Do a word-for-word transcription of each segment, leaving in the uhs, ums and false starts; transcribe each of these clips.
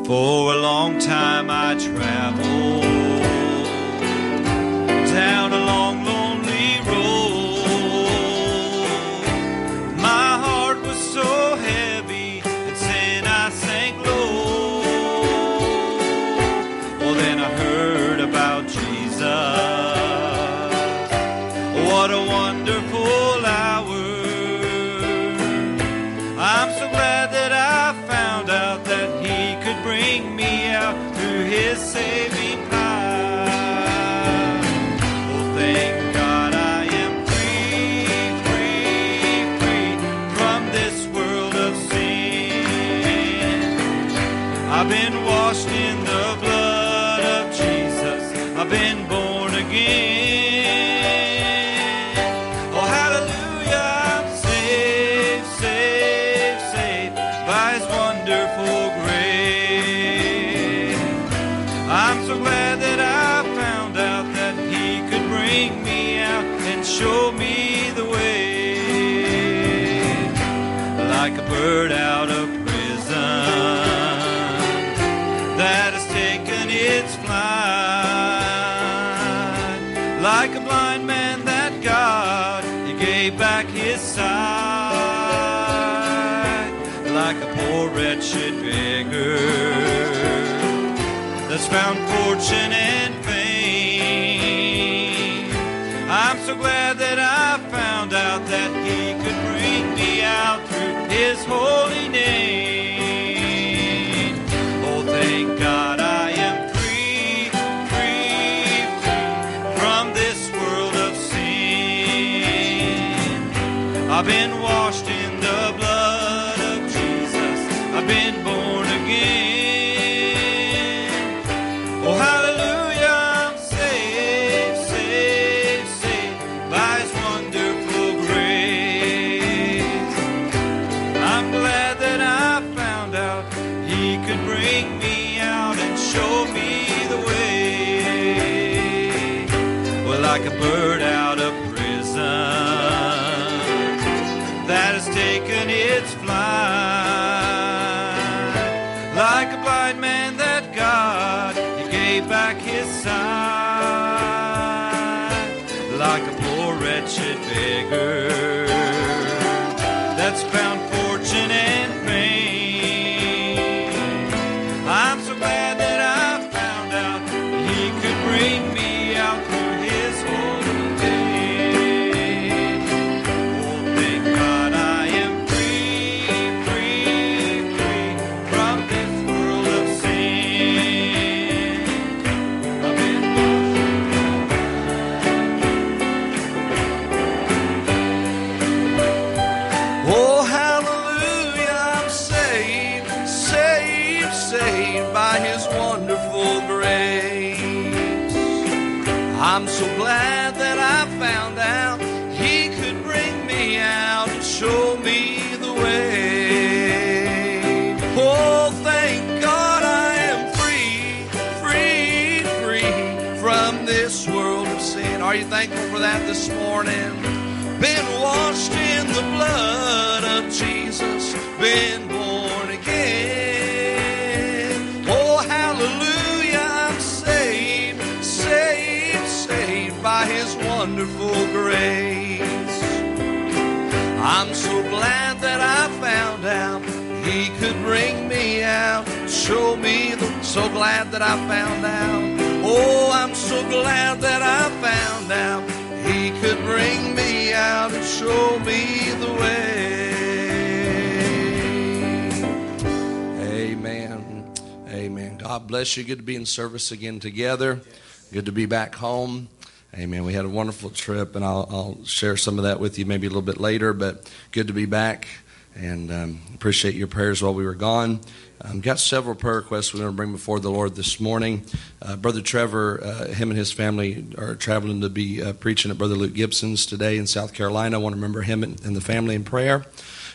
For a long time I traveled down a long, lonely road. My heart was so heavy, in sin I sank low. Well, then I heard about Jesus. What a wonderful hour. I'm so glad that I found out that He could bring me out through His saving power. Oh, thank God I am free, free, free from this world of sin. I've been washed in the blood of Jesus. I've been born again. Oh, hallelujah, I'm saved, saved, saved by His wonderful grace. I'm so glad that I found out that He could bring me out and show me the way. Like a bird out of prison that has taken its flight, like a blind man that God He gave back His sight, like a poor wretched beggar that's found fortune and fame. I'm so glad that I found out that He could bring me out through His holy name. Oh, thank God I am free, free, free from this world of sin. I've been washed in the blood of Jesus. I've been born again. Oh, hallelujah, I'm saved, saved, saved by His wonderful grace. I'm glad that I found out He could bring me out and show me the way. Well, like a bird out of prison that has taken its flight, like a blind man that God He gave back His sight, like a poor wretched beggar that's found fortune and fame. I'm so glad that I found out He could bring me out through His holy name. Oh, thank God I am free, free, free from this world of sin. I've been Oh, hallelujah, I'm saved, saved, saved by His wonderful grace. I'm so glad that I found out He could bring me out and show me the way. Oh, thank God I am free, free, free from this world of sin. Are you thankful for that this morning? Been washed in the blood of Jesus, been born again. Oh, hallelujah, I'm saved, saved, saved by His wonderful grace. I'm so glad that I found out He could bring me out, show me the... So glad that I found out. Oh, I'm so glad that I found out He could bring me out and show me the way. Amen. Amen. God bless you. Good to be in service again together. Good to be back home. Amen. We had a wonderful trip, and I'll, I'll share some of that with you maybe a little bit later, but good to be back, and um, appreciate your prayers while we were gone. Um, got several prayer requests we're going to bring before the Lord this morning. Uh, Brother Trevor, uh, him and his family are traveling to be uh, preaching at Brother Luke Gibson's today in South Carolina. I want to remember him and, and the family in prayer.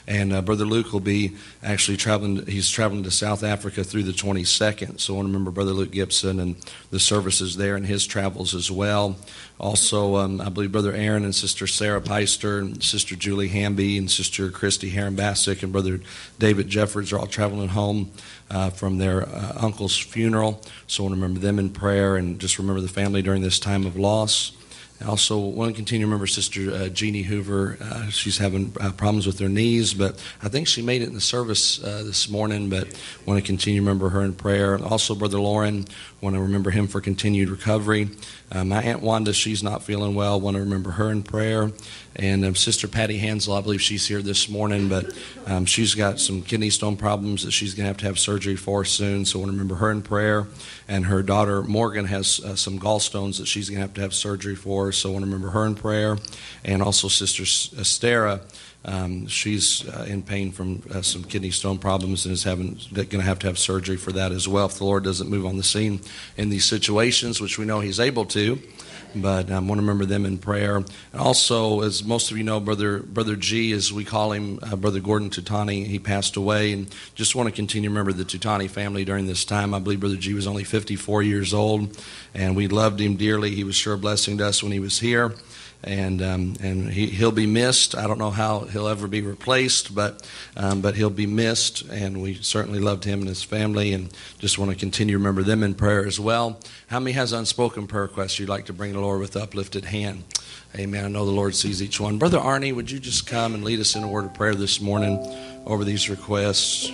And uh, Brother Luke will be actually traveling. He's traveling to South Africa through the twenty-second. So I want to remember Brother Luke Gibson and the services there and his travels as well. Also, um, I believe Brother Aaron and Sister Sarah Peister and Sister Julie Hamby and Sister Christy Heron-Bassick and Brother David Jeffords are all traveling home uh, from their uh, uncle's funeral. So I want to remember them in prayer and just remember the family during this time of loss. I also want to continue to remember Sister uh, Jeannie Hoover. Uh, she's having uh, problems with her knees, but I think she made it in the service uh, this morning, but want to continue to remember her in prayer. Also, Brother Lauren, want to remember him for continued recovery. Uh, my Aunt Wanda, she's not feeling well. Want to remember her in prayer. And um, Sister Patty Hansel, I believe she's here this morning, but um, she's got some kidney stone problems that she's going to have to have surgery for soon, so I want to remember her in prayer. And her daughter Morgan has uh, some gallstones that she's going to have to have surgery for, so I want to remember her in prayer. And also Sister Estera, um, she's uh, in pain from uh, some kidney stone problems and is having going to have to have surgery for that as well if the Lord doesn't move on the scene in these situations, which we know He's able to. But I um, want to remember them in prayer. And also, as most of you know, Brother Brother G, as we call him, uh, Brother Gordon Tutani, he passed away. And just want to continue to remember the Tutani family during this time. I believe Brother G was only fifty-four years old, and we loved him dearly. He was sure a blessing to us when he was here. And um, and he, he'll be missed. I don't know how he'll ever be replaced, but um, but he'll be missed. And we certainly loved him and his family, and just want to continue to remember them in prayer as well. How many has unspoken prayer requests you'd like to bring to the Lord with uplifted hand? Amen. I know the Lord sees each one. Brother Arnie, would you just come and lead us in a word of prayer this morning over these requests?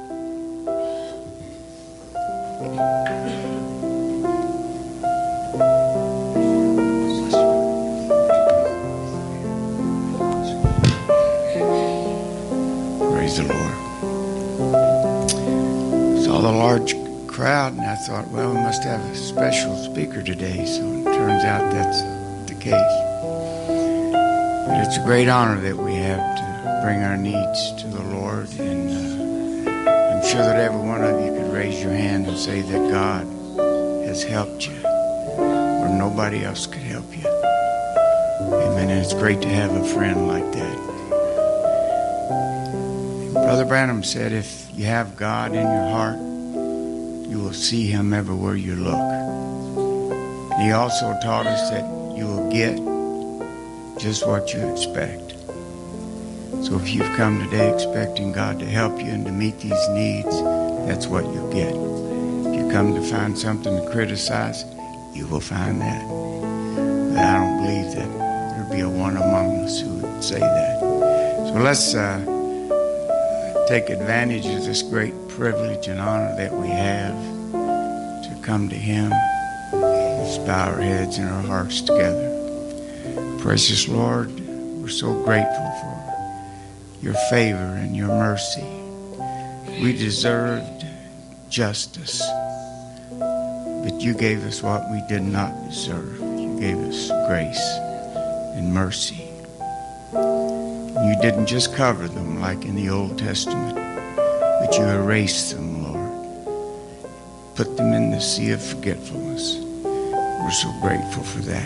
Praise the Lord. Saw the large crowd, and I thought, well, we must have a special speaker today. So it turns out that's the case. But it's a great honor that we have to bring our needs to the Lord. And uh, I'm sure that every one of you could raise your hand and say that God has helped you where nobody else could help you. Amen. And it's great to have a friend like that. Brother Branham said, if you have God in your heart, you will see Him everywhere you look. He also taught us that you will get just what you expect. So if you've come today expecting God to help you and to meet these needs, that's what you'll get. If you come to find something to criticize, you will find that. But I don't believe that there'll be a one among us who would say that. So let's uh, take advantage of this great privilege and honor that we have to come to Him. Let's bow our heads and our hearts together. Precious Lord, we're so grateful for your favor and your mercy. We deserved justice, but you gave us what we did not deserve. You gave us grace and mercy. You didn't just cover them like in the Old Testament, but you erased them, Lord. Put them in the sea of forgetfulness. We're so grateful for that.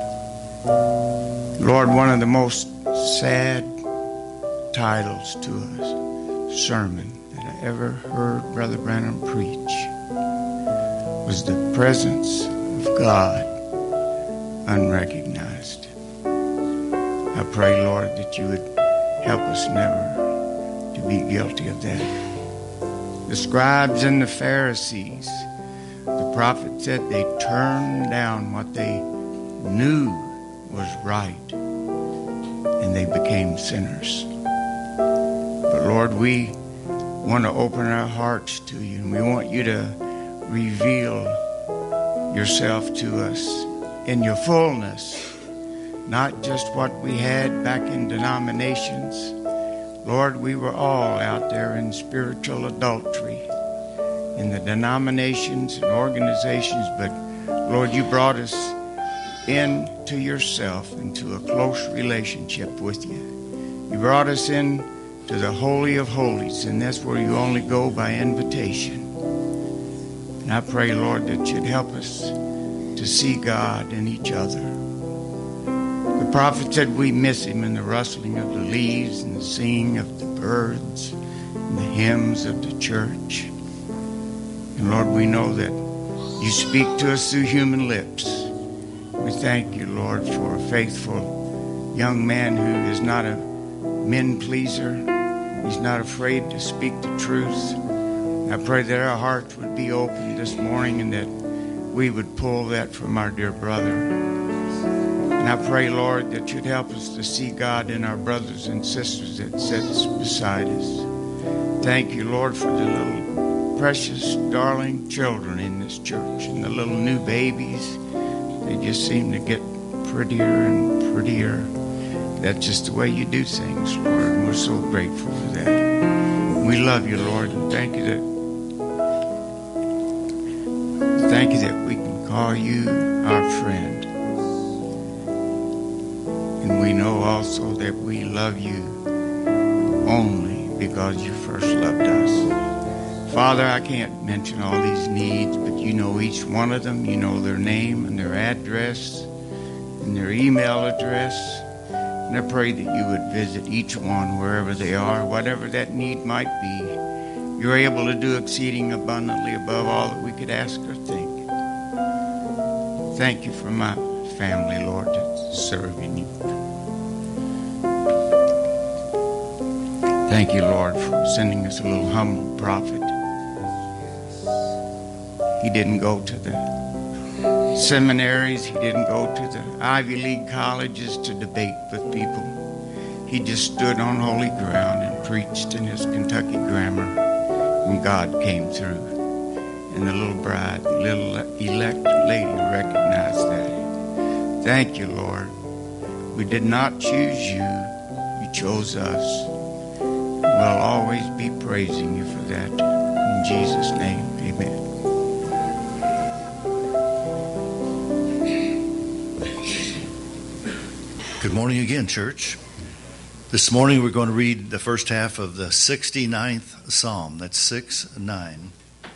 Lord, one of the most sad titles to a sermon that I ever heard Brother Branham preach was The Presence of God Unrecognized. I pray, Lord, that you would help us never to be guilty of that. The scribes and the Pharisees, the prophet said they turned down what they knew was right, and they became sinners. But Lord, we want to open our hearts to you, and we want you to reveal yourself to us in your fullness. Not just what we had back in denominations. Lord, we were all out there in spiritual adultery in the denominations and organizations, but Lord, you brought us into yourself, into a close relationship with you. You brought us in to the Holy of Holies, and that's where you only go by invitation. And I pray, Lord, that you'd help us to see God in each other. The prophet said we miss him in the rustling of the leaves and the singing of the birds and the hymns of the church. And Lord, we know that you speak to us through human lips. We thank you, Lord, for a faithful young man who is not a men pleaser. He's not afraid to speak the truth. I pray that our hearts would be open this morning and that we would pull that from our dear brother. And I pray, Lord, that you'd help us to see God in our brothers and sisters that sits beside us. Thank you, Lord, for the little precious, darling children in this church and the little new babies. They just seem to get prettier and prettier. That's just the way you do things, Lord, and we're so grateful for that. We love you, Lord, and thank you that thank you that we can call you our friend. And we know also that we love you only because you first loved us. Father, I can't mention all these needs, but you know each one of them. You know their name and their address and their email address. And I pray that you would visit each one wherever they are, whatever that need might be. You're able to do exceeding abundantly above all that we could ask or think. Thank you for my family, Lord, that's serving you. Thank you, Lord, for sending us a little humble prophet. He didn't go to the seminaries. He didn't go to the Ivy League colleges to debate with people. He just stood on holy ground and preached in his Kentucky grammar, and God came through. And the little bride, the little elect lady recognized that. Thank you, Lord. We did not choose you. You chose us. We'll always be praising you for that. In Jesus' name, amen. Good morning again, church. This morning we're going to read the first half of the sixty-ninth Psalm. That's six nine.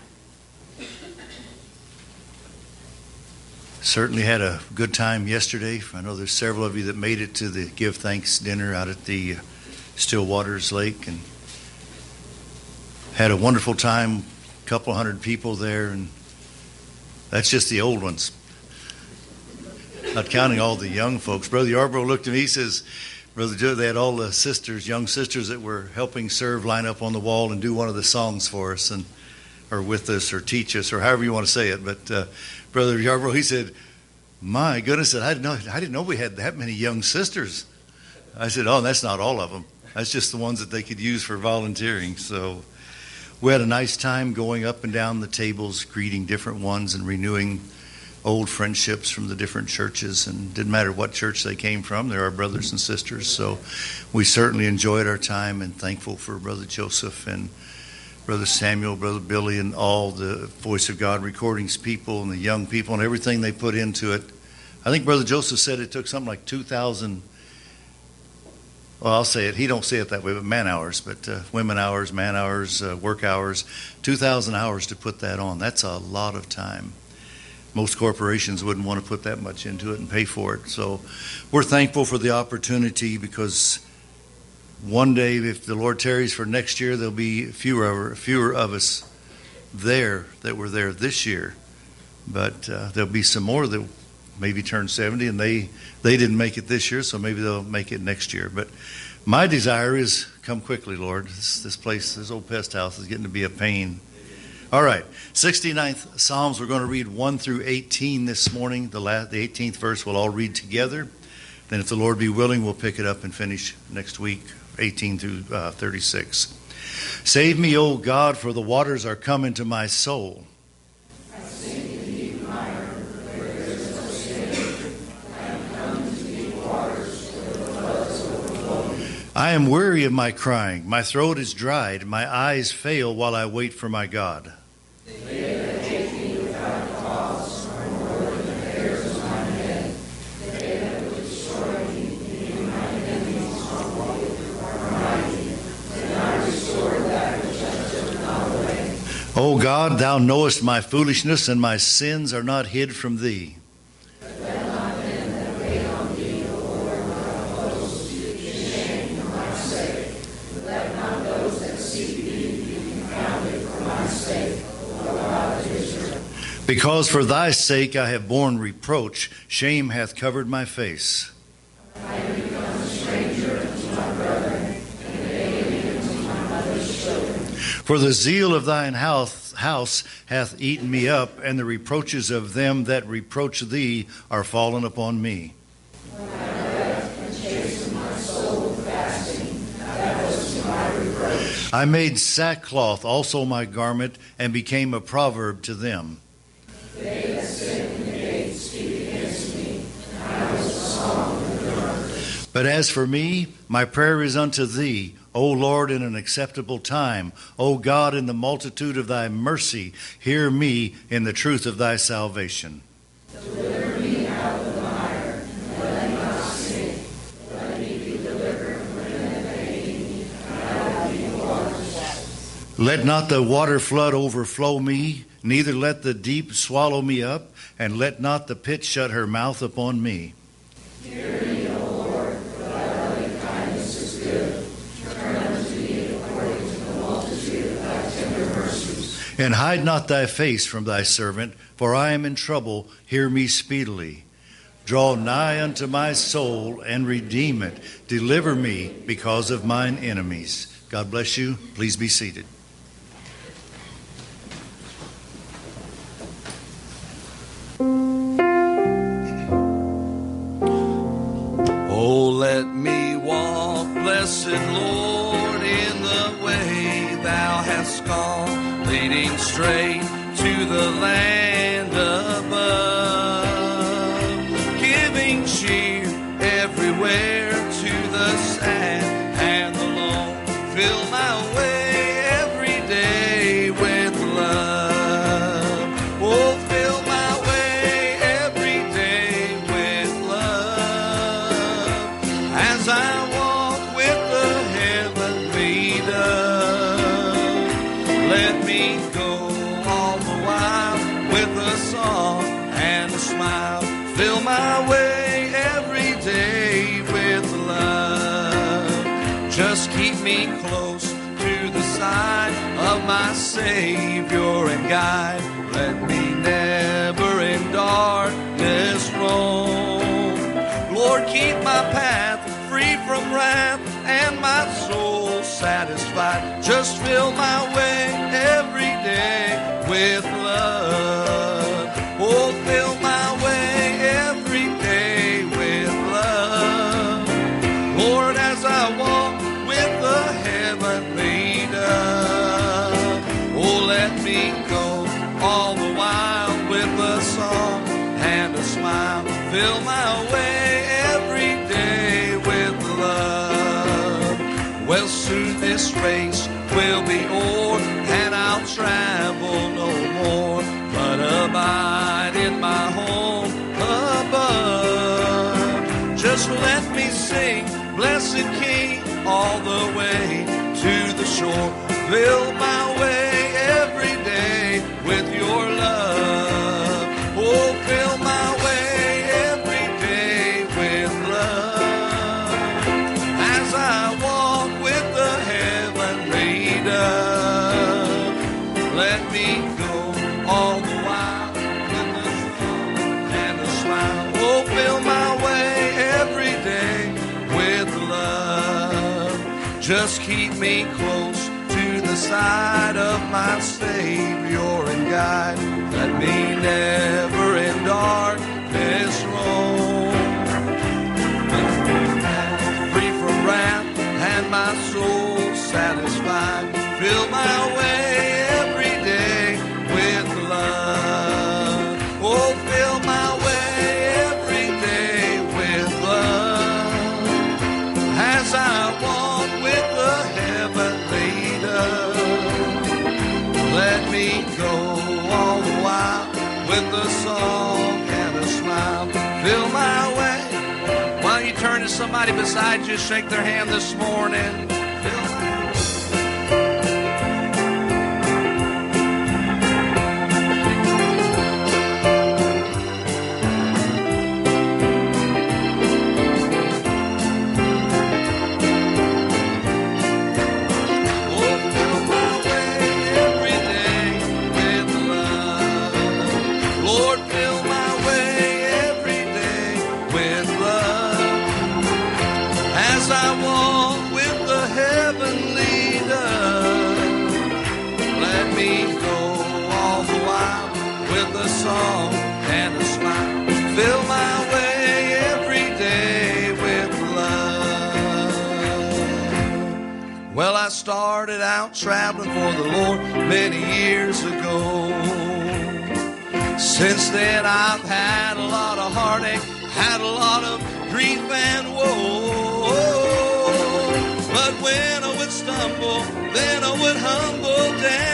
Certainly had a good time yesterday. I know there's several of you that made it to the Give Thanks dinner out at the Still Waters Lake and had a wonderful time. A couple hundred people there, and that's just the old ones. Not counting all the young folks. Brother Yarbrough looked at me, he says, Brother Joe, they had all the sisters, young sisters that were helping serve, line up on the wall and do one of the songs for us, and or with us, or teach us, or however you want to say it. But uh, Brother Yarbrough, he said, my goodness, I didn't know, I didn't know we had that many young sisters. I said, oh, that's not all of them. That's just the ones that they could use for volunteering. So we had a nice time going up and down the tables, greeting different ones and renewing old friendships from the different churches. And it didn't matter what church they came from. They're our brothers and sisters. So we certainly enjoyed our time and thankful for Brother Joseph and Brother Samuel, Brother Billy, and all the Voice of God recordings people and the young people and everything they put into it. I think Brother Joseph said it took something like two thousand, well, I'll say it, he don't say it that way, but man hours, but uh, women hours, man hours, uh, work hours, two thousand hours to put that on. That's a lot of time. Most corporations wouldn't want to put that much into it and pay for it. So we're thankful for the opportunity, because one day, if the Lord tarries for next year, there'll be fewer, fewer of us there that were there this year. But uh, there'll be some more that maybe turn seventy, and they, they didn't make it this year, so maybe they'll make it next year. But my desire is, come quickly, Lord. This, this place, this old pest house is getting to be a pain. All right, sixty-ninth Psalms. We're going to read one through eighteen this morning. The, last, the eighteenth verse we'll all read together. Then if the Lord be willing, we'll pick it up and finish next week, eighteen through thirty-six. Save me, O God, for the waters are come into my soul. I sink in deep mire, where there is no stay. I am come to deep waters, where the floods overflow. I am weary of my crying. My throat is dried. My eyes fail while I wait for my God. They that hate me without cause are more than the hairs of my head. They that would destroy me, even my enemies are mighty. And I restore that which I took not away. O God, thou knowest my foolishness, and my sins are not hid from thee. Let not them that wait on thee, O Lord, my hosts, be ashamed for my sake. Let not Because for thy sake I have borne reproach, shame hath covered my face. I am become a stranger unto my brethren, and an alien unto my mother's children. For the zeal of thine house, house hath eaten me up, and the reproaches of them that reproach thee are fallen upon me. When I wept and chastened my soul with fasting, that was to my reproach. I made sackcloth also my garment, and became a proverb to them. They that sit in the gate speak against me, and I was a song of the drunkards. But as for me, my prayer is unto thee, O Lord, in an acceptable time. O God, in the multitude of thy mercy, hear me in the truth of thy salvation. Deliver me out of the mire, and let me not sink. Let me be delivered from them that hate me, and out of the waters. Let not the water flood overflow me, neither let the deep swallow me up, and let not the pit shut her mouth upon me. Hear me, O Lord, for thy loving kindness is good. Turn unto me according to the multitude of thy tender mercies. And hide not thy face from thy servant, for I am in trouble. Hear me speedily. Draw nigh unto my soul, and redeem it. Deliver me because of mine enemies. God bless you. Please be seated. Oh, let me walk, blessed Lord, in the way thou hast gone, leading straight to the land above, giving cheer everywhere to the sad and the lone. Fill my way every day with love. Oh, fill my way every day with love. As I walk with the heavenly dove, let me go all the while with a song and a smile. Fill my way every day with love. Just keep me close to the side of my Savior and guide. Let me never in darkness roam. Lord, keep my path free from wrath and my soul satisfied. Just fill my way every day with love. Oh, fill my way every day with love. Lord, as I walk with the heavenly dove, oh, let me go all the while with a song and a smile. Fill my way every day with love. Well, soon this race will be o'er, and I'll travel no more, but abide in my home above. Just let me sing, blessed King, all the way to the shore. Fill my way every day with your love. Oh, fill my way every day with love. As I walk with the heavenly dove, let me go all the while with a song and a smile. Oh, fill my way every day with love. Just keep me close to the side of my Savior and guide. Let me never in darkness roam. Free from wrath and my soul satisfied. Fill my way every day with love. Oh, fill my way every day with love. As I walk with the heavenly dove, let me go all the while with a song and a smile. Fill my way. While you turn to somebody beside you, shake their hand this morning. Fill my Oh, fill I started out traveling for the Lord many years ago. Since then I've had a lot of heartache, had a lot of grief and woe. But when I would stumble, then I would humble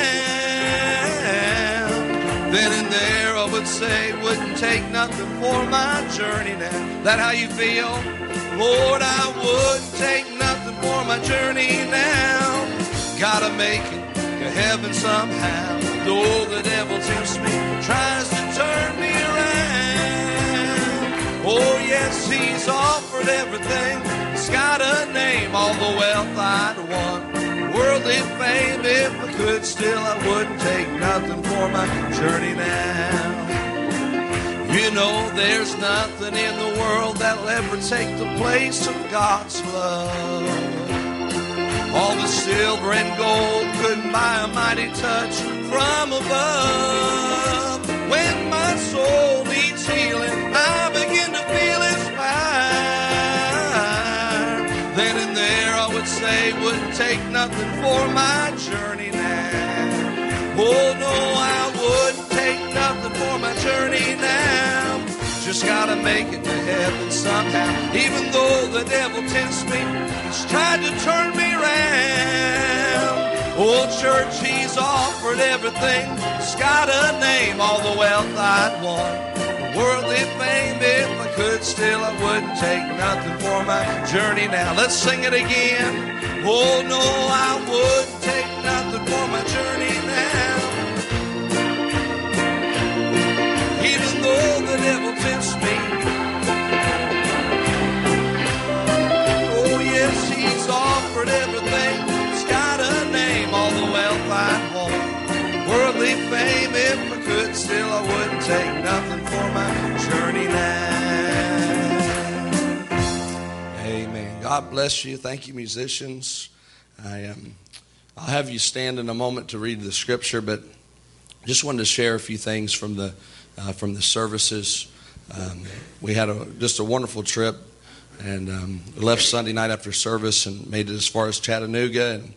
down. Then and there I would say, wouldn't take nothing for my journey now. That how you feel? Lord, I wouldn't take nothing for my journey now. Gotta make it to heaven somehow. Though the devil tempts me, tries to turn me around. Oh yes, he's offered everything. He's got a name, all the wealth I'd want. Worldly fame, if I could, still I wouldn't take nothing for my journey now. You know there's nothing in the world that'll ever take the place of God's love. All the silver and gold couldn't buy a mighty touch from above. When my soul needs healing, I begin to feel His fire. Then and there I would say, wouldn't take nothing for my journey now. Oh no, I wouldn't take nothing for my journey now. Just gotta make it to heaven somehow. Even though the devil tempts me, he's tried to turn me around. Oh church, he's offered everything. He's got a name, all the wealth I'd want. Worldly fame, if I could, still I wouldn't take nothing for my journey now. Let's sing it again. Oh no, I wouldn't take nothing for my journey now. Even though the devil tempts me. Oh yes, he's offered everything. He's got a name, all the wealth I want. Worldly fame, if I could, still I wouldn't take nothing for my journey now. Amen. God bless you. Thank you, musicians. I um, I'll have you stand in a moment to read the scripture, but just wanted to share a few things from the uh, from the services. Um, we had a, just a wonderful trip, and um, left Sunday night after service and made it as far as Chattanooga, and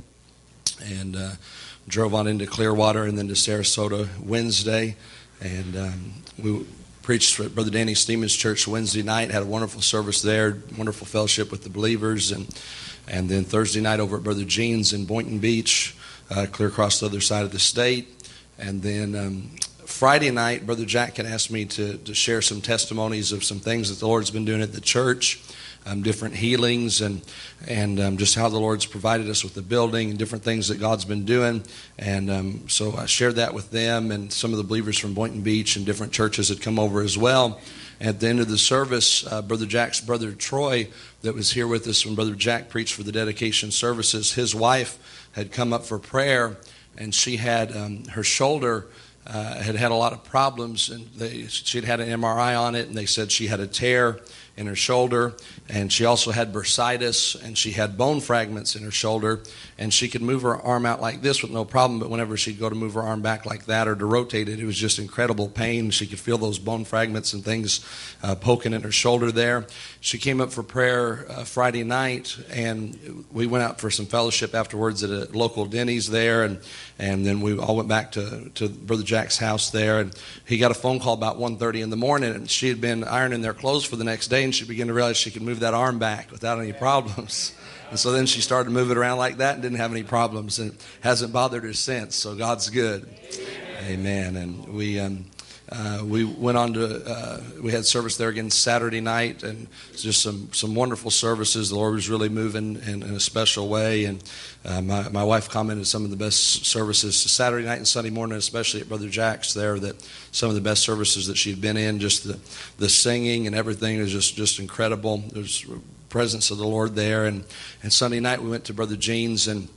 and uh, drove on into Clearwater and then to Sarasota Wednesday, and um, we preached at Brother Danny Steeman's church Wednesday night. Had a wonderful service there, wonderful fellowship with the believers, and and then Thursday night over at Brother Gene's in Boynton Beach, uh, clear across the other side of the state, and then um, Friday night, Brother Jack had asked me to, to share some testimonies of some things that the Lord's been doing at the church, um, different healings, and and um, just how the Lord's provided us with the building and different things that God's been doing. And um, so I shared that with them, and some of the believers from Boynton Beach and different churches had come over as well. At the end of the service, uh, Brother Jack's brother Troy, that was here with us when Brother Jack preached for the dedication services, his wife had come up for prayer, and she had um, her shoulder uh, had had a lot of problems, and they, she'd had an M R I on it, and they said she had a tear in her shoulder, and she also had bursitis, and she had bone fragments in her shoulder, and she could move her arm out like this with no problem, but whenever she'd go to move her arm back like that or to rotate it, it was just incredible pain. She could feel those bone fragments and things uh, poking in her shoulder there. She came up for prayer uh, Friday night, and we went out for some fellowship afterwards at a local Denny's there, and and then we all went back to, to Brother Jack's house there, and he got a phone call about one thirty in the morning, and she had been ironing their clothes for the next day, and she began to realize she could move that arm back without any problems. And so then she started to move it around like that and didn't have any problems, and hasn't bothered her since. So God's good. Amen. And we um, uh, we went on to, uh, we had service there again Saturday night, and just some, some wonderful services. The Lord was really moving in, in a special way. And uh, my, my wife commented some of the best services Saturday night and Sunday morning, especially at Brother Jack's there, that some of the best services that she'd been in, just the, the singing and everything was just, just incredible. There's presence of the Lord there. And, and Sunday night we went to Brother Gene's, and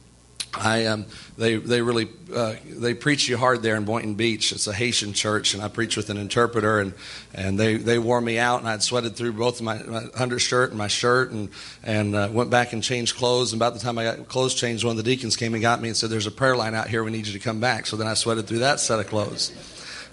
I um they they really uh, they preach you hard there in Boynton Beach. It's a Haitian church, and I preach with an interpreter, and, and they, they wore me out, and I'd sweated through both my, my undershirt and my shirt, and and uh, went back and changed clothes. And about the time I got clothes changed, one of the deacons came and got me and said, "There's a prayer line out here. We need you to come back." So then I sweated through that set of clothes.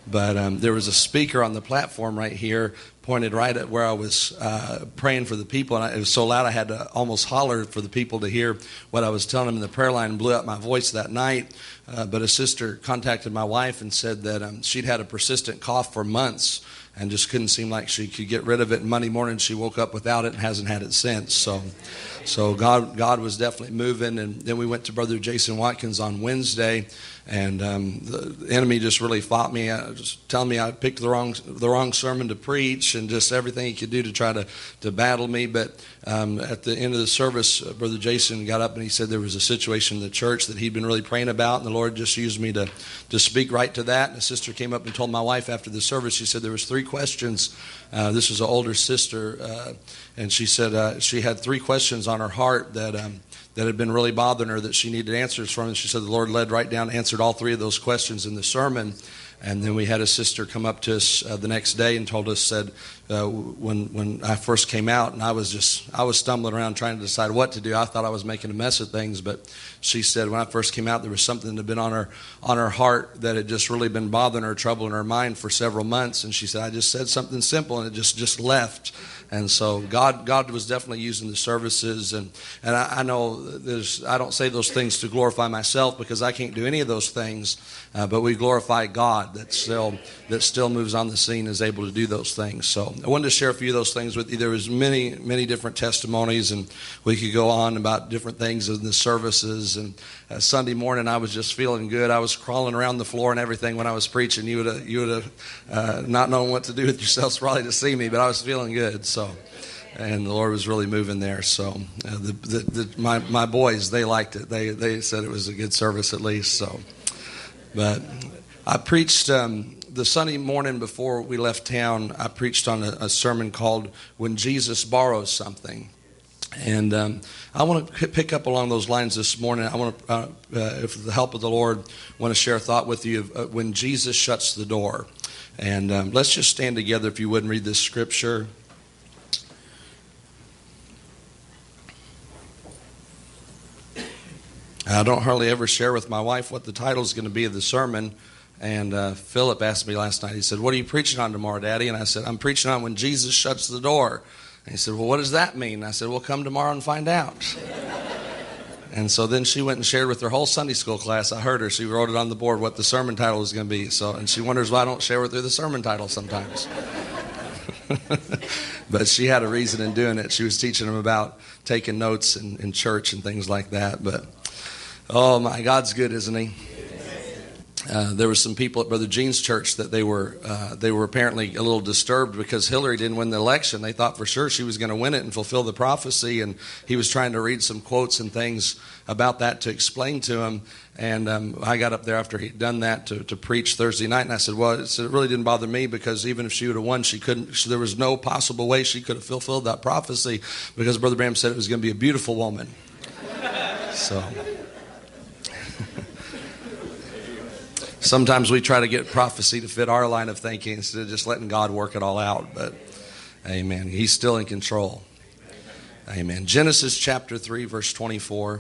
But um, there was a speaker on the platform right here, pointed right at where I was uh, praying for the people, and I, it was so loud I had to almost holler for the people to hear what I was telling them in the prayer line, and blew out my voice that night. Uh, but a sister contacted my wife and said that um, she'd had a persistent cough for months and just couldn't seem like she could get rid of it. And Monday morning she woke up without it and hasn't had it since. So so God God was definitely moving. And then we went to Brother Jason Watkins on Wednesday, and um, the enemy just really fought me, uh, just telling me I picked the wrong the wrong sermon to preach, and just everything he could do to try to, to battle me. But um, at the end of the service, uh, Brother Jason got up and he said there was a situation in the church that he'd been really praying about, and the Lord just used me to, to speak right to that. And a sister came up and told my wife after the service, she said there was three questions. Uh, this was an older sister, uh, and she said uh, she had three questions on her heart that um, that had been really bothering her that she needed answers from. And she said the Lord led right down, answered all three of those questions in the sermon. And then we had a sister come up to us uh, the next day and told us, said, uh, when when I first came out, and I was just, I was stumbling around trying to decide what to do. I thought I was making a mess of things, but she said when I first came out, there was something that had been on her, on her heart that had just really been bothering her, troubling her mind for several months. And she said, I just said something simple and it just, just left. And so God God was definitely using the services. And, and I, I know there's, I don't say those things to glorify myself because I can't do any of those things. Uh, but we glorify God that still that still moves on the scene, is able to do those things. So I wanted to share a few of those things with you. There was many, many different testimonies, and we could go on about different things in the services. And uh, Sunday morning, I was just feeling good. I was crawling around the floor and everything when I was preaching. You would have, you would have uh, not known what to do with yourselves probably to see me, but I was feeling good. So. And the Lord was really moving there. So uh, the, the, the, my my boys, they liked it. They they said it was a good service at least. So, but I preached um, the Sunday morning before we left town. I preached on a, a sermon called "When Jesus Borrows Something," and um, I want to pick up along those lines this morning. I want to, uh, uh, with the help of the Lord, want to share a thought with you of uh, when Jesus shuts the door. And um, let's just stand together, if you would, and read this scripture. I don't hardly ever share with my wife what the title is going to be of the sermon. And uh, Philip asked me last night, he said, what are you preaching on tomorrow, Daddy? And I said, I'm preaching on when Jesus shuts the door. And he said, well, what does that mean? And I said, well, come tomorrow and find out. And so then she went and shared with her whole Sunday school class. I heard her. She wrote it on the board what the sermon title was going to be. So, and she wonders why I don't share with her the sermon title sometimes. But she had a reason in doing it. She was teaching them about taking notes in, in church and things like that. But oh my, God's good, isn't he? Uh, there were some people at Brother Gene's church that they were uh, they were apparently a little disturbed because Hillary didn't win the election. They thought for sure she was going to win it and fulfill the prophecy, and he was trying to read some quotes and things about that to explain to him. And um, I got up there after he'd done that to, to preach Thursday night, and I said, well, it, it really didn't bother me because even if she would have won, she couldn't. She, there was no possible way she could have fulfilled that prophecy because Brother Branham said it was going to be a beautiful woman. So. Sometimes we try to get prophecy to fit our line of thinking instead of just letting God work it all out. But, amen, he's still in control. Amen. Genesis chapter three, verse twenty-four.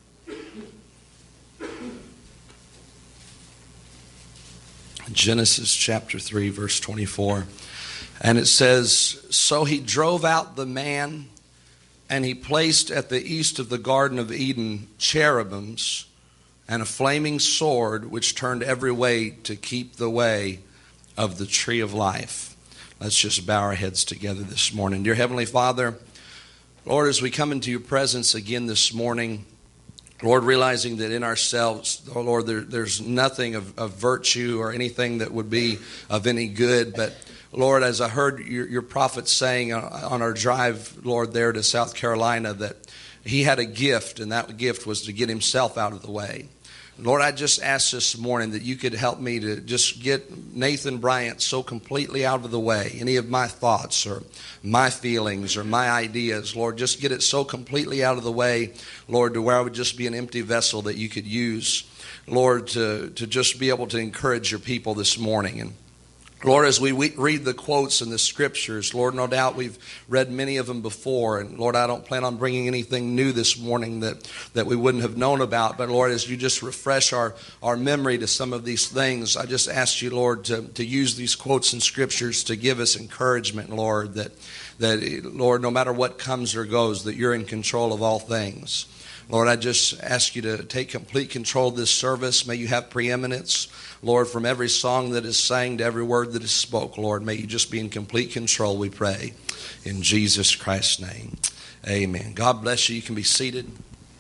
Genesis chapter three, verse twenty-four. And it says, so he drove out the man, and he placed at the east of the Garden of Eden cherubims, and a flaming sword which turned every way to keep the way of the tree of life. Let's just bow our heads together this morning. Dear Heavenly Father, Lord, as we come into your presence again this morning, Lord, realizing that in ourselves, oh Lord, there, there's nothing of, of virtue or anything that would be of any good. But Lord, as I heard your, your prophet saying on our drive, Lord, there to South Carolina, that he had a gift, and that gift was to get himself out of the way. Lord, I just ask this morning that you could help me to just get Nathan Bryant so completely out of the way. Any of my thoughts or my feelings or my ideas, Lord, just get it so completely out of the way, Lord, to where I would just be an empty vessel that you could use, Lord, to, to just be able to encourage your people this morning. And Lord, as we read the quotes in the scriptures, Lord, no doubt we've read many of them before. And Lord, I don't plan on bringing anything new this morning that, that we wouldn't have known about. But Lord, as you just refresh our, our memory to some of these things, I just ask you, Lord, to, to use these quotes in scriptures to give us encouragement, Lord, that, that, Lord, no matter what comes or goes, that you're in control of all things. Lord, I just ask you to take complete control of this service. May you have preeminence. Lord, from every song that is sang to every word that is spoke, Lord, may you just be in complete control, we pray. In Jesus Christ's name, amen. God bless you. You can be seated.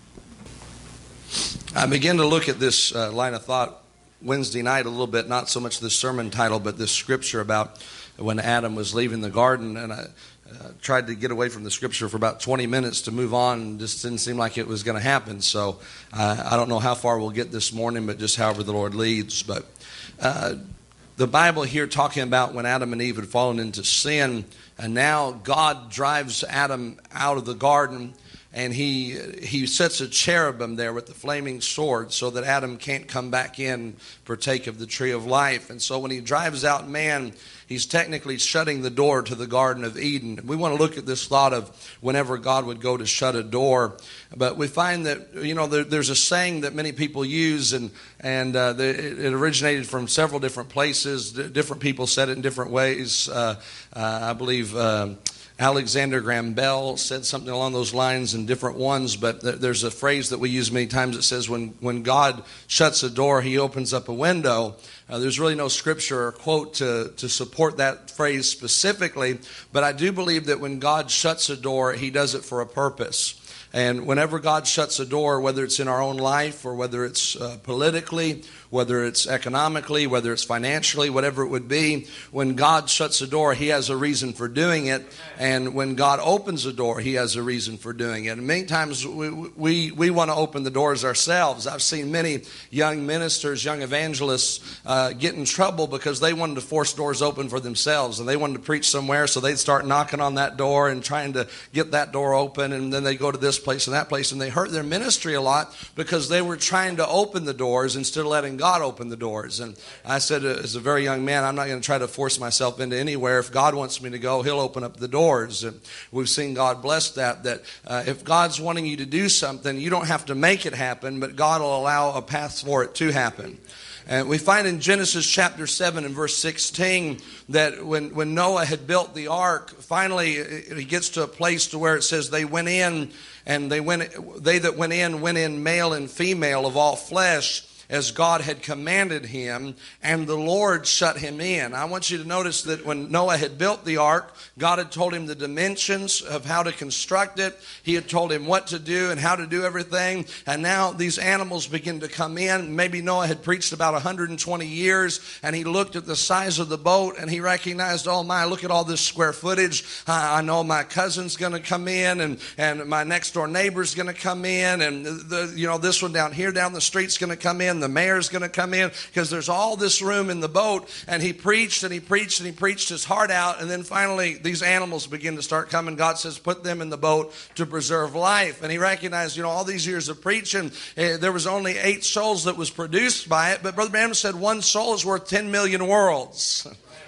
I began to look at this uh, line of thought Wednesday night a little bit, not so much the sermon title, but this scripture about when Adam was leaving the garden. And I Uh, tried to get away from the scripture for about twenty minutes to move on, and just didn't seem like it was going to happen. So uh, I don't know how far we'll get this morning, but just however the Lord leads. But uh, the Bible here talking about when Adam and Eve had fallen into sin, and now God drives Adam out of the garden, and he he sets a cherubim there with the flaming sword so that Adam can't come back in, partake of the tree of life. And so when he drives out man, he's technically shutting the door to the Garden of Eden. We want to look at this thought of whenever God would go to shut a door. But we find that, you know, there, there's a saying that many people use, and, and uh, the, it originated from several different places. D- different people said it in different ways. Uh, uh, I believe Uh, Alexander Graham Bell said something along those lines in different ones, but th- there's a phrase that we use many times that says when, when God shuts a door, he opens up a window. Uh, there's really no scripture or quote to, to support that phrase specifically, but I do believe that when God shuts a door, he does it for a purpose. And whenever God shuts a door, whether it's in our own life or whether it's uh, politically, whether it's economically, whether it's financially, whatever it would be, when God shuts a door, he has a reason for doing it. And when God opens a door, he has a reason for doing it. And many times we we, we want to open the doors ourselves. I've seen many young ministers, young evangelists uh, get in trouble because they wanted to force doors open for themselves. And they wanted to preach somewhere, so they'd start knocking on that door and trying to get that door open. And then they go to this place and that place, and they hurt their ministry a lot because they were trying to open the doors instead of letting God open the doors. And I said, as a very young man, I'm not going to try to force myself into anywhere. If God wants me to go, he'll open up the doors. And we've seen God bless that, that uh, if God's wanting you to do something, you don't have to make it happen, but God will allow a path for it to happen. And we find in Genesis chapter seven and verse sixteen that when, when Noah had built the ark, finally he gets to a place to where it says they went in, and they went they that went in went in male and female of all flesh, as God had commanded him, and the Lord shut him in. I want you to notice that when Noah had built the ark, God had told him the dimensions of how to construct it. He had told him what to do and how to do everything. And now these animals begin to come in. Maybe Noah had preached about one hundred twenty years, and he looked at the size of the boat, and he recognized, oh my, look at all this square footage. I, I know my cousin's going to come in, and, and my next door neighbor's going to come in, and the, you know, this one down here down the street's going to come in. The mayor's going to come in, because there's all this room in the boat. And he preached and he preached and he preached his heart out. And then finally these animals begin to start coming. God says, put them in the boat to preserve life. And he recognized, you know, all these years of preaching, eh, there was only eight souls that was produced by it. But Brother Branham said one soul is worth ten million worlds.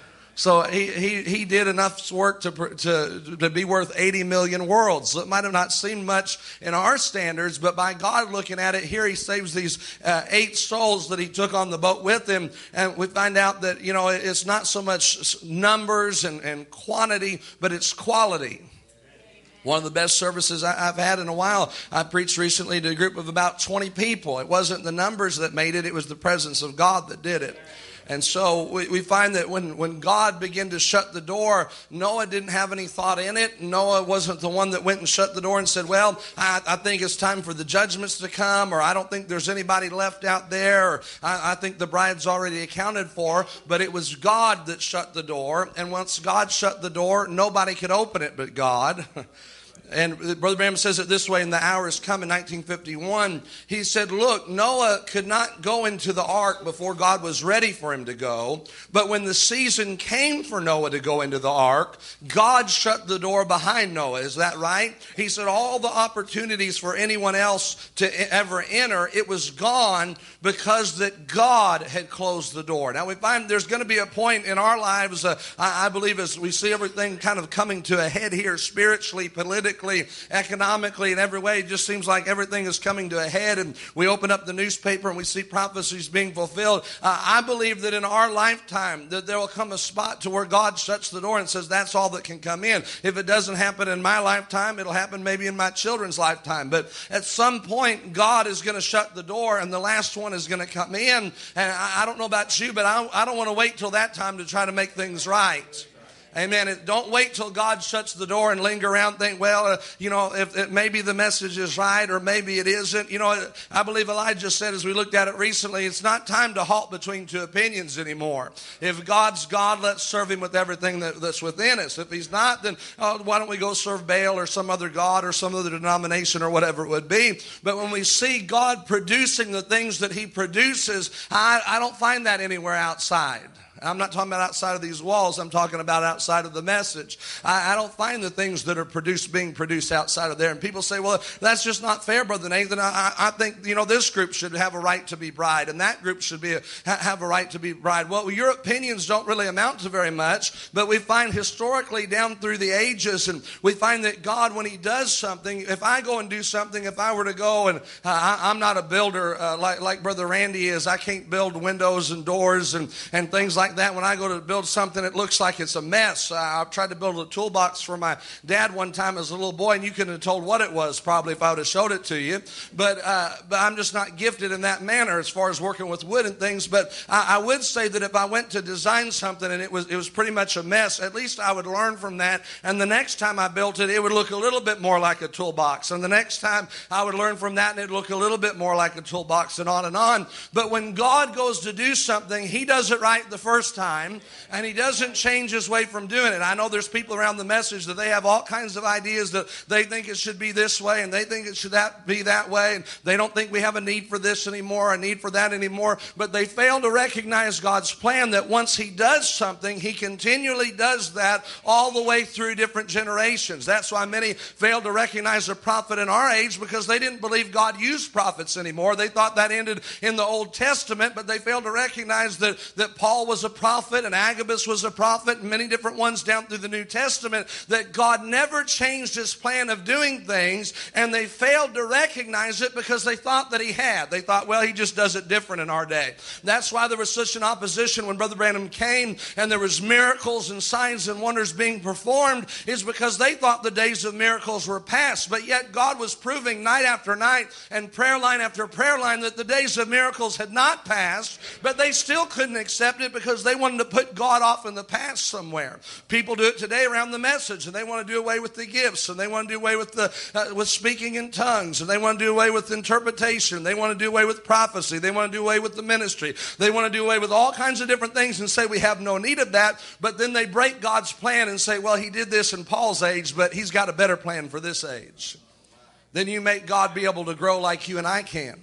So he, he, he did enough work to, to, to be worth eighty million worlds. So it might have not seemed much in our standards, but by God looking at it, here he saves these uh, eight souls that he took on the boat with him. And we find out that, you know, it's not so much numbers and, and quantity, but it's quality. One of the best services I've had in a while. I preached recently to a group of about twenty people. It wasn't the numbers that made it, it was the presence of God that did it. And so we, we find that when, when God began to shut the door, Noah didn't have any thought in it. Noah wasn't the one that went and shut the door and said, well, I, I think it's time for the judgments to come, or I don't think there's anybody left out there, or I, I think the bride's already accounted for. But it was God that shut the door. And once God shut the door, nobody could open it but God. And Brother Branham says it this way in The Hour Is Come in nineteen fifty-one. He said, look, Noah could not go into the ark before God was ready for him to go. But when the season came for Noah to go into the ark, God shut the door behind Noah. Is that right? He said all the opportunities for anyone else to ever enter, it was gone because that God had closed the door. Now we find there's going to be a point in our lives, uh, I, I believe, as we see everything kind of coming to a head here spiritually, politically, economically, in every way. It just seems like everything is coming to a head, and we open up the newspaper and we see prophecies being fulfilled. Uh, I believe that in our lifetime that there will come a spot to where God shuts the door and says that's all that can come in. If it doesn't happen in my lifetime, it'll happen maybe in my children's lifetime. But at some point, God is going to shut the door and the last one is going to come in. And I, I don't know about you, but I, I don't want to wait till that time to try to make things right. Amen. Don't wait till God shuts the door and linger around and think, well, uh, you know, if, if maybe the message is right or maybe it isn't. You know, I believe Elijah said as we looked at it recently, it's not time to halt between two opinions anymore. If God's God, let's serve him with everything that, that's within us. If he's not, then uh, why don't we go serve Baal or some other God or some other denomination or whatever it would be. But when we see God producing the things that he produces, I, I don't find that anywhere outside. I'm not talking about outside of these walls. I'm talking about outside of the message. I, I don't find the things that are produced being produced outside of there. And people say, well, that's just not fair, Brother Nathan. I, I think, you know, this group should have a right to be bride, and that group should be a, have a right to be bride. Well, your opinions don't really amount to very much, but we find historically down through the ages, and we find that God, when he does something, if I go and do something, if I were to go and uh, I, I'm not a builder uh, like, like Brother Randy is. I can't build windows and doors and, and things like that. When I go to build something, it looks like it's a mess. Uh, I've tried to build a toolbox for my dad one time as a little boy, and you couldn't have told what it was probably if I would have showed it to you. But uh, but I'm just not gifted in that manner as far as working with wood and things. But I, I would say that if I went to design something and it was it was pretty much a mess, at least I would learn from that. And the next time I built it, it would look a little bit more like a toolbox. And the next time I would learn from that, and it would look a little bit more like a toolbox, and on and on. But when God goes to do something, he does it right the first time, and he doesn't change his way from doing it. I know there's people around the message that they have all kinds of ideas that they think it should be this way, and they think it should that be that way, and they don't think we have a need for this anymore, a need for that anymore. But they fail to recognize God's plan, that once he does something, he continually does that all the way through different generations. That's why many fail to recognize a prophet in our age, because they didn't believe God used prophets anymore. They thought that ended in the Old Testament, but they failed to recognize that, that Paul was a prophet and Agabus was a prophet and many different ones down through the New Testament, that God never changed his plan of doing things, and they failed to recognize it because they thought that he had. They thought, well, he just does it different in our day. That's why there was such an opposition when Brother Branham came and there was miracles and signs and wonders being performed, is because they thought the days of miracles were past. But yet God was proving night after night and prayer line after prayer line that the days of miracles had not passed, but they still couldn't accept it because they wanted to put God off in the past somewhere. People do it today around the message, and they want to do away with the gifts, and they want to do away with the uh, with speaking in tongues, and they want to do away with interpretation. They want to do away with prophecy. They want to do away with the ministry. They want to do away with all kinds of different things and say we have no need of that. But then they break God's plan and say, well, he did this in Paul's age, but he's got a better plan for this age. Then you make God be able to grow like you and I can.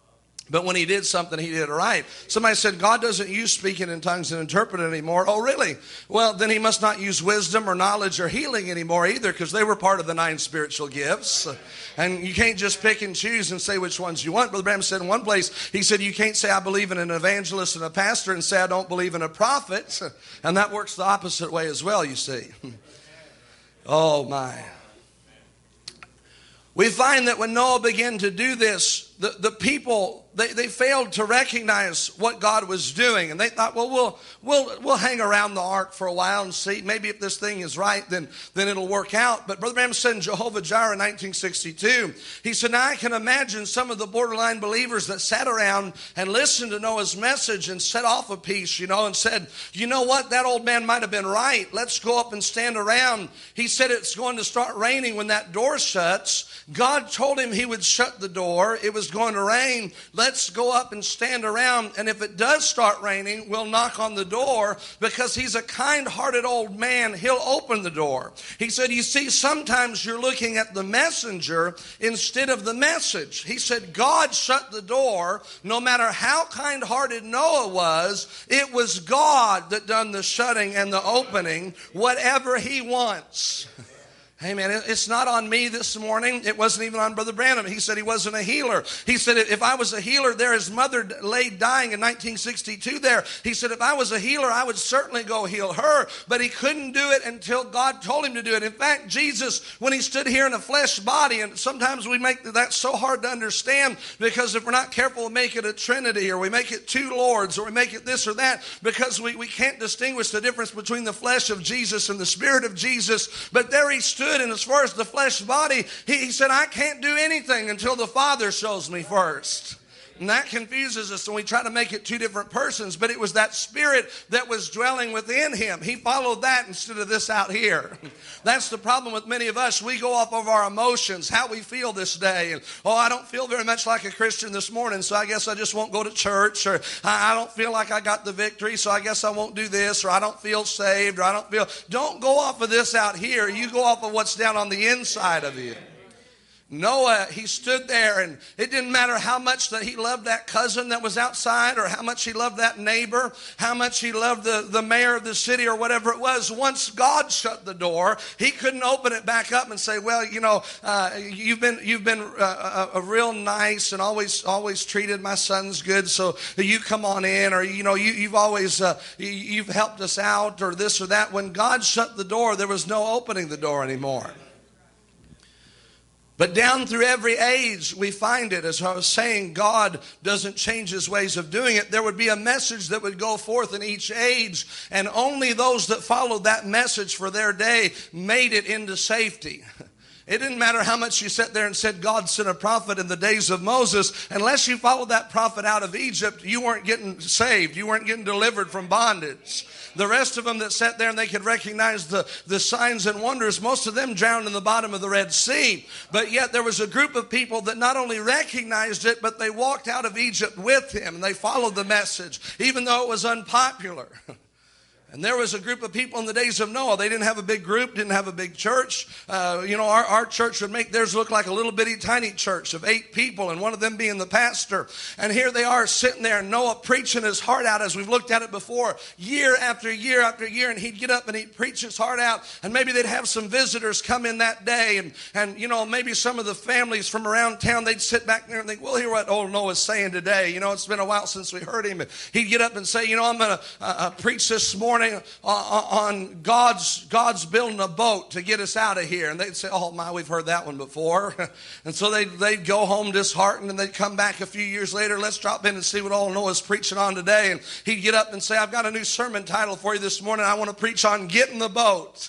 But when he did something, he did it right. Somebody said, God doesn't use speaking in tongues and interpreting anymore. Oh, really? Well, then he must not use wisdom or knowledge or healing anymore either, because they were part of the nine spiritual gifts. And you can't just pick and choose and say which ones you want. Brother Branham said in one place, he said, you can't say I believe in an evangelist and a pastor and say I don't believe in a prophet. And that works the opposite way as well, you see. Oh, my. We find that when Noah began to do this, the, the people, they, they failed to recognize what God was doing. And they thought, well, we'll we'll we'll hang around the ark for a while and see. Maybe if this thing is right, then, then it'll work out. But Brother Branham said in Jehovah Jireh in nineteen sixty-two, he said, now I can imagine some of the borderline believers that sat around and listened to Noah's message and set off a piece, you know, and said, you know what, that old man might have been right. Let's go up and stand around. He said it's going to start raining when that door shuts. God told him he would shut the door. It was was going to rain. Let's go up and stand around. And if it does start raining, we'll knock on the door, because he's a kind-hearted old man. He'll open the door. He said, you see, sometimes you're looking at the messenger instead of the message. He said, God shut the door. No matter how kind-hearted Noah was, it was God that done the shutting and the opening, whatever he wants. Hey man, it's not on me this morning. It wasn't even on Brother Branham. He said he wasn't a healer. He said, if I was a healer there, his mother lay dying in nineteen sixty-two there. He said, if I was a healer, I would certainly go heal her. But he couldn't do it until God told him to do it. In fact, Jesus, when he stood here in a flesh body, and sometimes we make that so hard to understand, because if we're not careful, we make it a trinity, or we make it two lords, or we make it this or that, because we, we can't distinguish the difference between the flesh of Jesus and the spirit of Jesus. But there he stood. And as far as the flesh body, he, he said, I can't do anything until the Father shows me first. And that confuses us, and we try to make it two different persons, but it was that spirit that was dwelling within him. He followed that instead of this out here. That's the problem with many of us. We go off of our emotions, how we feel this day. And, oh, I don't feel very much like a Christian this morning, so I guess I just won't go to church. Or I, I don't feel like I got the victory, so I guess I won't do this. Or I don't feel saved, or I don't feel... Don't go off of this out here. You go off of what's down on the inside of you. Noah, he stood there, and it didn't matter how much that he loved that cousin that was outside, or how much he loved that neighbor, how much he loved the, the mayor of the city, or whatever it was. Once God shut the door, he couldn't open it back up and say, well, you know, uh, you've been you've been uh, a, a real nice and always always treated my sons good, so you come on in, or, you know, you, you've always, uh, you, you've helped us out, or this or that. When God shut the door, there was no opening the door anymore. But down through every age, we find it. As I was saying, God doesn't change his ways of doing it. There would be a message that would go forth in each age, and only those that followed that message for their day made it into safety. It didn't matter how much you sat there and said God sent a prophet in the days of Moses. Unless you followed that prophet out of Egypt, you weren't getting saved. You weren't getting delivered from bondage. The rest of them that sat there and they could recognize the, the signs and wonders, most of them drowned in the bottom of the Red Sea. But yet there was a group of people that not only recognized it, but they walked out of Egypt with him, and they followed the message, even though it was unpopular. And there was a group of people in the days of Noah. They didn't have a big group, didn't have a big church. Uh, you know, our, our church would make theirs look like a little bitty tiny church of eight people, and one of them being the pastor. And here they are sitting there, and Noah preaching his heart out, as we've looked at it before, year after year after year. And he'd get up and he'd preach his heart out. And maybe they'd have some visitors come in that day. And, and you know, maybe some of the families from around town, they'd sit back there and think, we'll hear what old Noah's saying today. You know, it's been a while since we heard him. He'd get up and say, you know, I'm going to uh, preach this morning on God's God's building a boat to get us out of here. And they'd say, oh my, we've heard that one before. And so they'd, they'd go home disheartened, and they'd come back a few years later. Let's drop in and see what old Noah's preaching on today. And he'd get up and say, I've got a new sermon title for you this morning. I want to preach on getting the boat.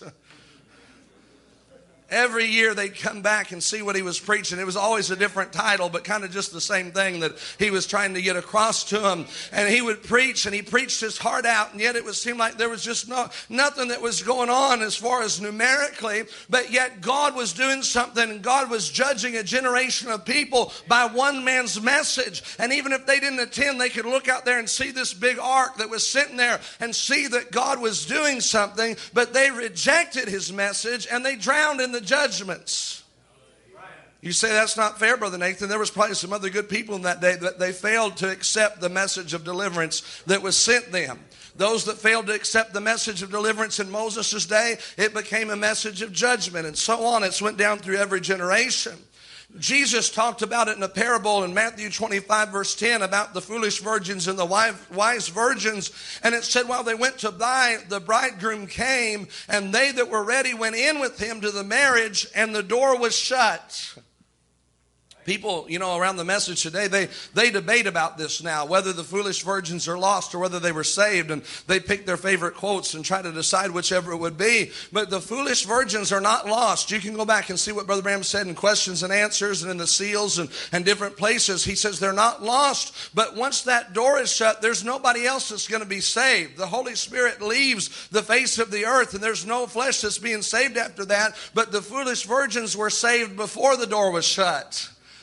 Every year they'd come back and see what he was preaching. It was always a different title, but kind of just the same thing that he was trying to get across to them. And he would preach, and he preached his heart out, and yet it would seem like there was just no nothing that was going on as far as numerically. But yet God was doing something, and God was judging a generation of people by one man's message. And even if they didn't attend, they could look out there and see this big ark that was sitting there and see that God was doing something. But they rejected his message, and they drowned in the judgments. You say that's not fair, Brother Nathan. There was probably some other good people in that day that they failed to accept the message of deliverance that was sent them. Those that failed to accept the message of deliverance in Moses' day, it became a message of judgment, and so on. It's went down through every generation. Jesus talked about it in a parable in Matthew twenty-five, verse ten, about the foolish virgins and the wise virgins. And it said, while they went to buy, the bridegroom came, and they that were ready went in with him to the marriage, and the door was shut. People, you know, around the message today, they, they debate about this now, whether the foolish virgins are lost or whether they were saved. And they pick their favorite quotes and try to decide whichever it would be. But the foolish virgins are not lost. You can go back and see what Brother Branham said in Questions and Answers and in the Seals and, and different places. He says they're not lost. But once that door is shut, there's nobody else that's going to be saved. The Holy Spirit leaves the face of the earth, and there's no flesh that's being saved after that. But the foolish virgins were saved before the door was shut.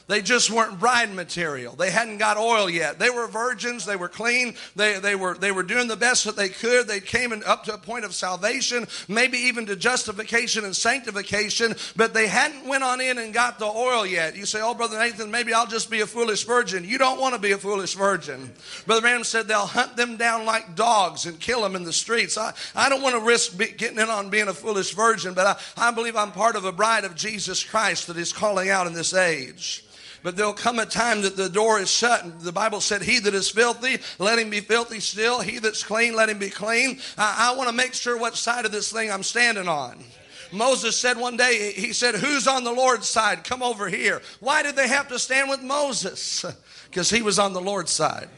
They just weren't bride material. They hadn't got oil yet. They were virgins. They were clean. They, they, were, they were doing the best that they could. They came in, up to a point of salvation, maybe even to justification and sanctification, but they hadn't went on in and got the oil yet. You say, oh, Brother Nathan, maybe I'll just be a foolish virgin. You don't want to be a foolish virgin. Brother Branham said they'll hunt them down like dogs and kill them in the streets. I, I don't want to risk be, getting in on being a foolish virgin, but I, I believe I'm part of a bride of Jesus Christ that is calling out in this age. But there'll come a time that the door is shut. And the Bible said, he that is filthy, let him be filthy still. He that's clean, let him be clean. I, I want to make sure what side of this thing I'm standing on. Moses said one day, he said, who's on the Lord's side? Come over here. Why did they have to stand with Moses? Because he was on the Lord's side.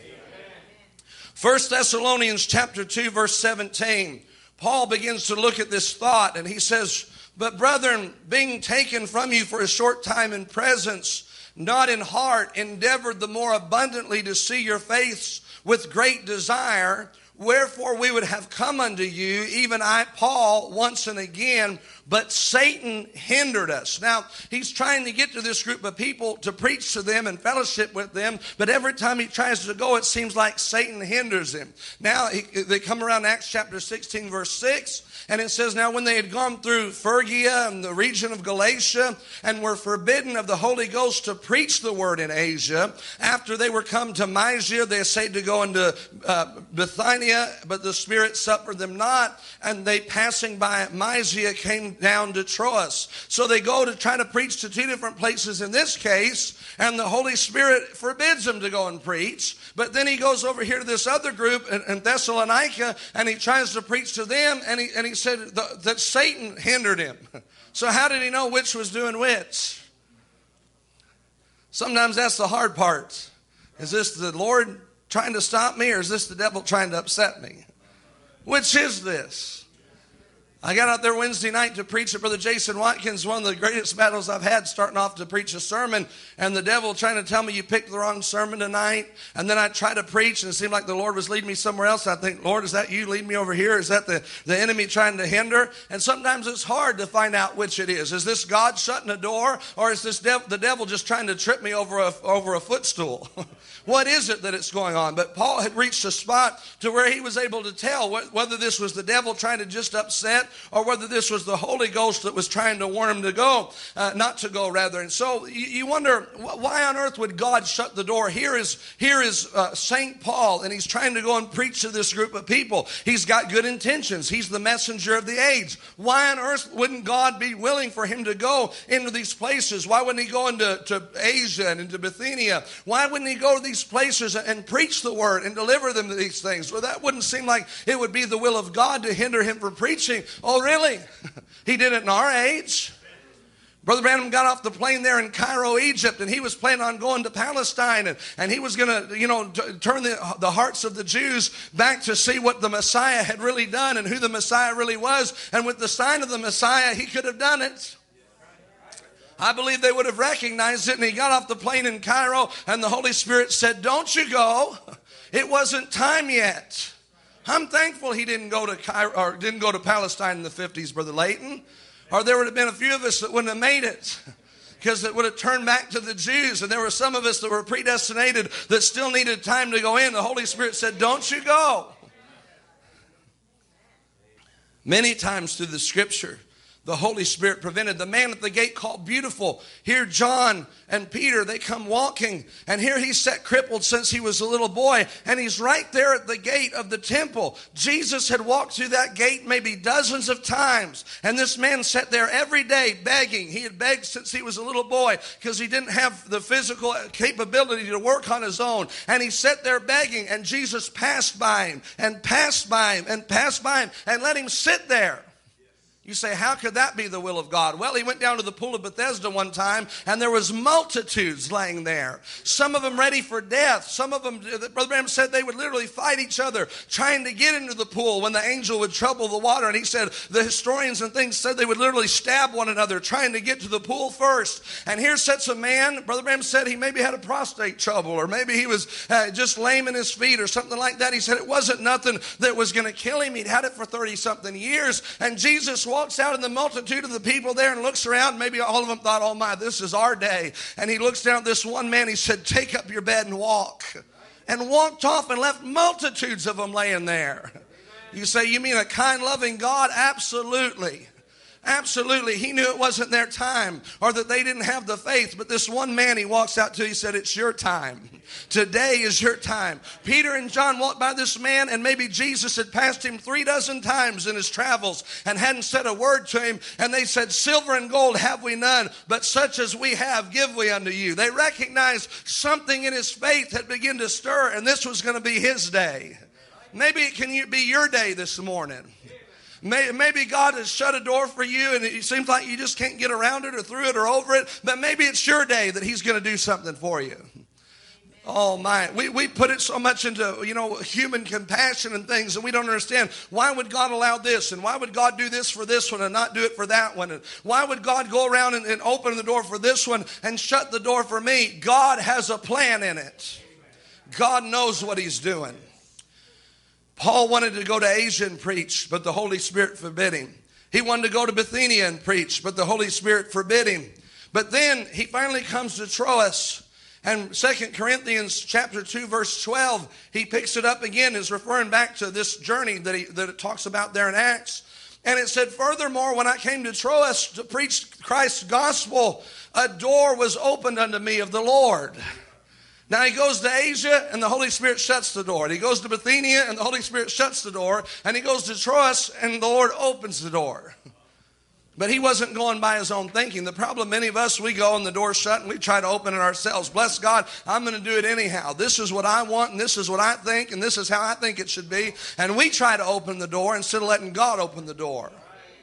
First Thessalonians chapter two, verse seventeen. Paul begins to look at this thought, and he says, but brethren, being taken from you for a short time in presence, not in heart, endeavored the more abundantly to see your face with great desire. Wherefore we would have come unto you, even I, Paul, once and again, but Satan hindered us. Now, he's trying to get to this group of people to preach to them and fellowship with them, but every time he tries to go, it seems like Satan hinders him. Now, he, they come around Acts chapter sixteen, verse six, and it says, now when they had gone through Phrygia and the region of Galatia, and were forbidden of the Holy Ghost to preach the word in Asia, after they were come to Mysia, they essayed to go into uh, Bithynia, but the Spirit suffered them not, and they passing by Mysia came down to Troas. So they go to try to preach to two different places in this case, and the Holy Spirit forbids them to go and preach. But then he goes over here to this other group in, in Thessalonica, and he tries to preach to them, and he, and he said the, that Satan hindered him. So how did he know which was doing which? Sometimes that's the hard part. Is this the Lord trying to stop me, or is this the devil trying to upset me? Which is this? I got out there Wednesday night to preach at Brother Jason Watkins, one of the greatest battles I've had, starting off to preach a sermon, and the devil trying to tell me you picked the wrong sermon tonight. And then I try to preach, and it seemed like the Lord was leading me somewhere else. I think, Lord, is that you leading me over here? Is that the, the enemy trying to hinder? And sometimes it's hard to find out which it is. Is this God shutting a door, or is this dev- the devil just trying to trip me over a, over a footstool? What is it that it's going on? But Paul had reached a spot to where he was able to tell wh- whether this was the devil trying to just upset, or whether this was the Holy Ghost that was trying to warn him to go, uh, not to go rather. And so you, you wonder, why on earth would God shut the door? Here is, here is uh, Saint Paul, and he's trying to go and preach to this group of people. He's got good intentions. He's the messenger of the age. Why on earth wouldn't God be willing for him to go into these places? Why wouldn't he go into to Asia and into Bithynia? Why wouldn't he go to these places and, and preach the word and deliver them to these things? Well, that wouldn't seem like it would be the will of God to hinder him from preaching. Oh, really? He did it in our age. Brother Branham got off the plane there in Cairo, Egypt, and he was planning on going to Palestine, and, and he was going to, you know, t- turn the, the hearts of the Jews back to see what the Messiah had really done and who the Messiah really was. And with the sign of the Messiah, he could have done it. I believe they would have recognized it, and he got off the plane in Cairo, and the Holy Spirit said, don't you go. It wasn't time yet. I'm thankful he didn't go to Cairo, or didn't go to Palestine in the fifties, Brother Layton. Or there would have been a few of us that wouldn't have made it, because it would have turned back to the Jews. And there were some of us that were predestinated that still needed time to go in. The Holy Spirit said, don't you go. Many times through the Scripture, the Holy Spirit prevented. The man at the gate called Beautiful. Here John and Peter, they come walking. And here he's sat crippled since he was a little boy. And he's right there at the gate of the temple. Jesus had walked through that gate maybe dozens of times. And this man sat there every day begging. He had begged since he was a little boy because he didn't have the physical capability to work on his own. And he sat there begging. And Jesus passed by him and passed by him and passed by him and let him sit there. You say, how could that be the will of God? Well, he went down to the pool of Bethesda one time, and there was multitudes laying there. Some of them ready for death. Some of them, Brother Branham said, they would literally fight each other, trying to get into the pool when the angel would trouble the water. And he said, the historians and things said they would literally stab one another, trying to get to the pool first. And here sits a man, Brother Branham said he maybe had a prostate trouble, or maybe he was uh, just lame in his feet or something like that. He said it wasn't nothing that was going to kill him. He'd had it for thirty-something years. And Jesus walked walks out in the multitude of the people there and looks around. Maybe all of them thought, oh my, this is our day. And he looks down at this one man. He said, take up your bed and walk. And walked off and left multitudes of them laying there. You say, you mean a kind, loving God? Absolutely. Absolutely. He knew it wasn't their time or that they didn't have the faith. But this one man he walks out to, he said, it's your time. Today is your time. Peter and John walked by this man, and maybe Jesus had passed him three dozen times in his travels and hadn't said a word to him. And they said, silver and gold have we none, but such as we have give we unto you. They recognized something in his faith had begun to stir, and this was going to be his day. Maybe it can be your day this morning. Maybe God has shut a door for you and it seems like you just can't get around it or through it or over it. But maybe it's your day that he's going to do something for you. Oh my, we, we put it so much into, you know, human compassion and things, and we don't understand why would God allow this, and why would God do this for this one and not do it for that one, and why would God go around and, and open the door for this one and shut the door for me? God has a plan in it. God knows what he's doing. Paul wanted to go to Asia and preach, but the Holy Spirit forbid him. He wanted to go to Bithynia and preach, but the Holy Spirit forbid him. But then he finally comes to Troas. And Second Corinthians chapter two, verse twelve, he picks it up again, is referring back to this journey that, he, that it talks about there in Acts. And it said, furthermore, when I came to Troas to preach Christ's gospel, a door was opened unto me of the Lord. Now he goes to Asia and the Holy Spirit shuts the door. And he goes to Bithynia and the Holy Spirit shuts the door. And he goes to Troas and the Lord opens the door. But he wasn't going by his own thinking. The problem, many of us, we go and the door's shut and we try to open it ourselves. Bless God, I'm going to do it anyhow. This is what I want and this is what I think and this is how I think it should be. And we try to open the door instead of letting God open the door.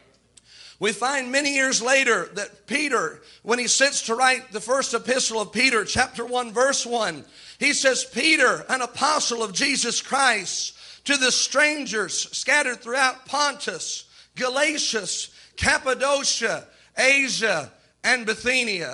We find many years later that Peter, when he sits to write the first epistle of Peter, chapter one, verse one, he says, Peter, an apostle of Jesus Christ, to the strangers scattered throughout Pontus, Galatia, Cappadocia, Asia, and Bithynia.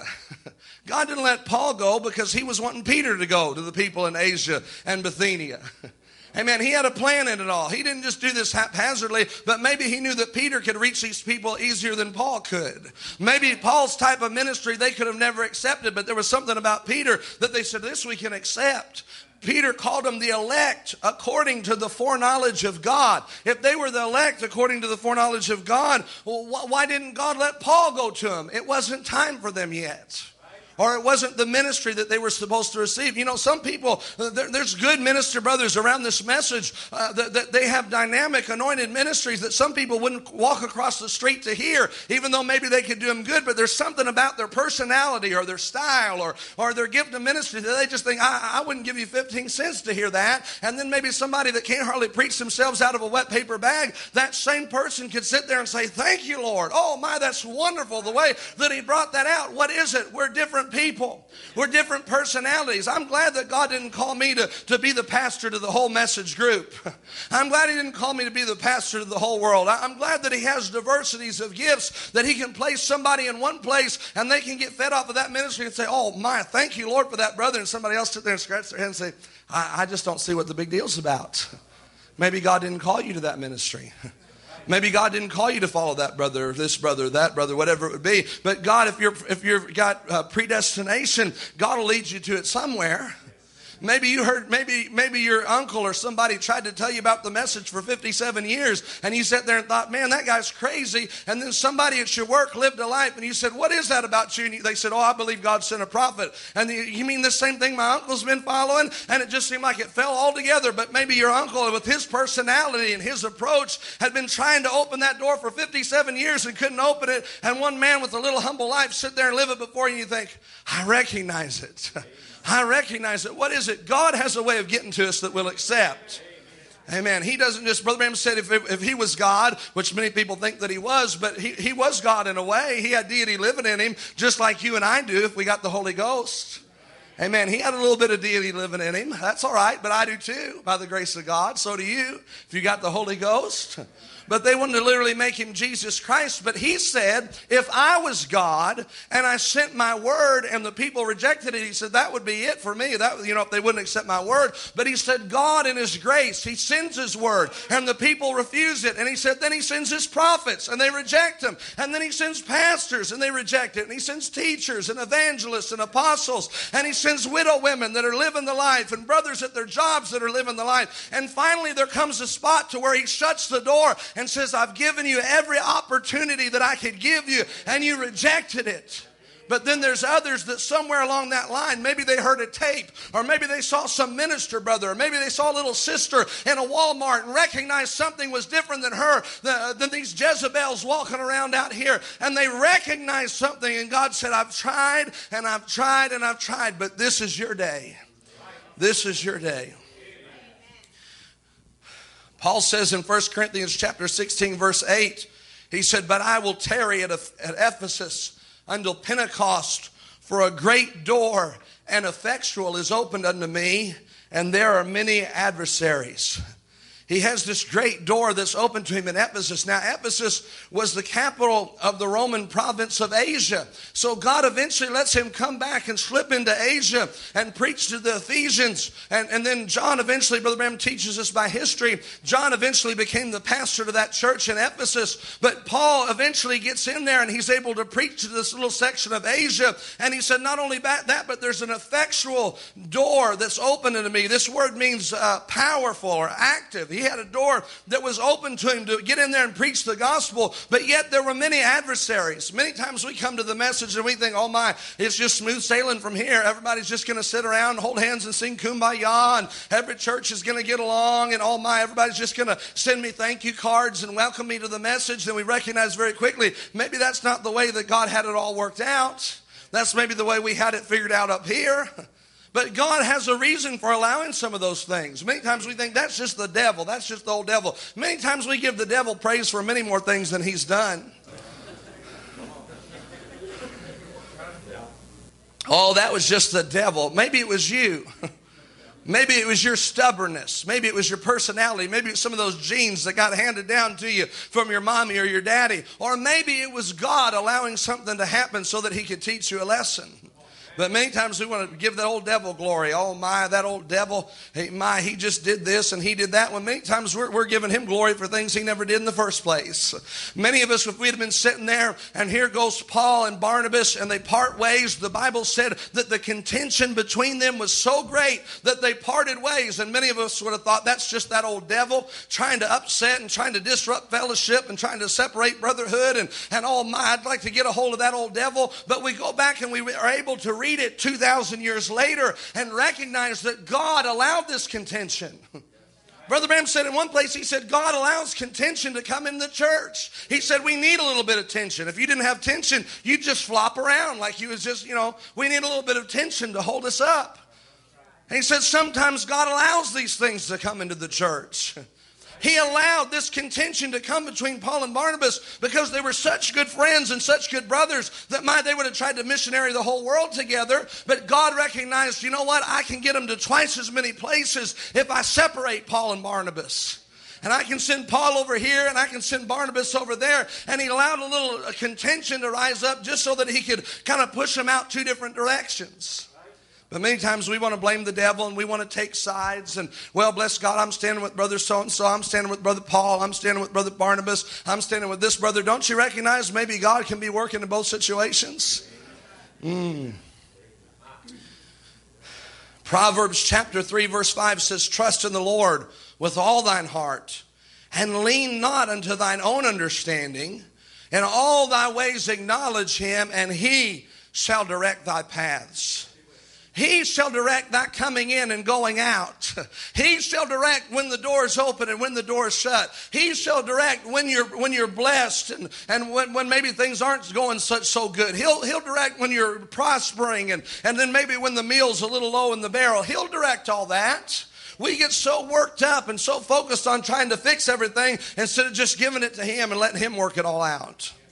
God didn't let Paul go because he was wanting Peter to go to the people in Asia and Bithynia. Amen. He had a plan in it all. He didn't just do this haphazardly, but maybe he knew that Peter could reach these people easier than Paul could. Maybe Paul's type of ministry they could have never accepted, but there was something about Peter that they said, this we can accept. Peter called them the elect according to the foreknowledge of God. If they were the elect according to the foreknowledge of God, well, why didn't God let Paul go to them? It wasn't time for them yet. Or it wasn't the ministry that they were supposed to receive. You know, some people, there, there's good minister brothers around this message uh, that, that they have dynamic anointed ministries that some people wouldn't walk across the street to hear, even though maybe they could do them good. But there's something about their personality or their style or, or their gift of ministry that they just think, I, I wouldn't give you fifteen cents to hear that. And then maybe somebody that can't hardly preach themselves out of a wet paper bag, that same person could sit there and say, thank you, Lord. Oh my, that's wonderful the way that he brought that out. What is it? We're different people. We're different personalities. I'm glad that God didn't call me to, to be the pastor to the whole message group. I'm glad he didn't call me to be the pastor to the whole world. I'm glad that he has diversities of gifts, that he can place somebody in one place and they can get fed off of that ministry and say, oh my, thank you, Lord, for that brother. And somebody else sit there and scratch their head and say, I, I just don't see what the big deal's about. Maybe God didn't call you to that ministry. Maybe God didn't call you to follow that brother, or this brother, or that brother, whatever it would be. But God, if you're if you've got uh, predestination, God will lead you to it somewhere. Maybe you heard, maybe maybe your uncle or somebody tried to tell you about the message for fifty-seven years, and you sat there and thought, man, that guy's crazy. And then somebody at your work lived a life, and you said, what is that about you? And they said, oh, I believe God sent a prophet. And you, you mean the same thing my uncle's been following? And it just seemed like it fell all together. But maybe your uncle, with his personality and his approach, had been trying to open that door for fifty-seven years and couldn't open it. And one man with a little humble life sit there and live it before you, and you think, I recognize it. I recognize it. What is it? God has a way of getting to us that we'll accept. Amen. He doesn't just, Brother Branham said if, if, if he was God, which many people think that he was, but he, he was God in a way. He had deity living in him, just like you and I do if we got the Holy Ghost. Amen. He had a little bit of deity living in him. That's all right, but I do too, by the grace of God. So do you, if you got the Holy Ghost. But they wanted to literally make him Jesus Christ. But he said, if I was God and I sent my word and the people rejected it, he said, that would be it for me. That, you know, if they wouldn't accept my word. But he said, God in his grace, he sends his word and the people refuse it. And he said, then he sends his prophets and they reject him. And then he sends pastors and they reject it. And he sends teachers and evangelists and apostles. And he sends widow women that are living the life and brothers at their jobs that are living the life. And finally there comes a spot to where he shuts the door and says, I've given you every opportunity that I could give you, and you rejected it. But then there's others that somewhere along that line, maybe they heard a tape, or maybe they saw some minister brother, or maybe they saw a little sister in a Walmart and recognized something was different than her, than these Jezebels walking around out here. And they recognized something, and God said, I've tried, and I've tried, and I've tried, but this is your day. This is your day. Paul says in First Corinthians chapter sixteen, verse eight, he said, but I will tarry at, at Ephesus until Pentecost, for a great door and effectual is opened unto me, and there are many adversaries. He has this great door that's open to him in Ephesus. Now, Ephesus was the capital of the Roman province of Asia. So God eventually lets him come back and slip into Asia and preach to the Ephesians. And, and then John eventually, Brother Branham teaches us by history, John eventually became the pastor to that church in Ephesus. But Paul eventually gets in there and he's able to preach to this little section of Asia. And he said, not only that, but there's an effectual door that's open unto me. This word means uh, powerful or active. He had a door that was open to him to get in there and preach the gospel, but yet there were many adversaries. Many times we come to the message and we think, oh my, it's just smooth sailing from here. Everybody's just going to sit around, hold hands and sing Kumbaya, and every church is going to get along, and oh my, everybody's just going to send me thank you cards and welcome me to the message. Then we recognize very quickly, maybe that's not the way that God had it all worked out. That's maybe the way we had it figured out up here. But God has a reason for allowing some of those things. Many times we think that's just the devil. That's just the old devil. Many times we give the devil praise for many more things than he's done. Oh, that was just the devil. Maybe it was you. Maybe it was your stubbornness. Maybe it was your personality. Maybe it's some of those genes that got handed down to you from your mommy or your daddy. Or maybe it was God allowing something to happen so that he could teach you a lesson. But many times we want to give that old devil glory. Oh my, that old devil, hey, my, he just did this and he did that. When many times we're, we're giving him glory for things he never did in the first place. Many of us, if we'd have been sitting there and here goes Paul and Barnabas and they part ways, the Bible said that the contention between them was so great that they parted ways. And many of us would have thought that's just that old devil trying to upset and trying to disrupt fellowship and trying to separate brotherhood. And, and oh my, I'd like to get a hold of that old devil. But we go back and we are able to read it two thousand years later and recognize that God allowed this contention. Brother Branham said in one place, he said, God allows contention to come in the church. He said, we need a little bit of tension. If you didn't have tension, you'd just flop around like you was just, you know, we need a little bit of tension to hold us up. And he said, sometimes God allows these things to come into the church. He allowed this contention to come between Paul and Barnabas because they were such good friends and such good brothers that my, they would have tried to missionary the whole world together. But God recognized, you know what? I can get them to twice as many places if I separate Paul and Barnabas. And I can send Paul over here and I can send Barnabas over there. And he allowed a little contention to rise up just so that he could kind of push them out two different directions. But many times we want to blame the devil and we want to take sides. And, well, bless God, I'm standing with brother so-and-so. I'm standing with brother Paul. I'm standing with brother Barnabas. I'm standing with this brother. Don't you recognize maybe God can be working in both situations? Mm. Proverbs chapter three, verse five says, trust in the Lord with all thine heart and lean not unto thine own understanding. In all thy ways acknowledge him, and he shall direct thy paths. He shall direct thy coming in and going out. He shall direct when the door is open and when the door is shut. He shall direct when you're when you're blessed and, and when, when maybe things aren't going such so good. He'll he'll direct when you're prospering and, and then maybe when the meal's a little low in the barrel. He'll direct all that. We get so worked up and so focused on trying to fix everything instead of just giving it to him and letting him work it all out.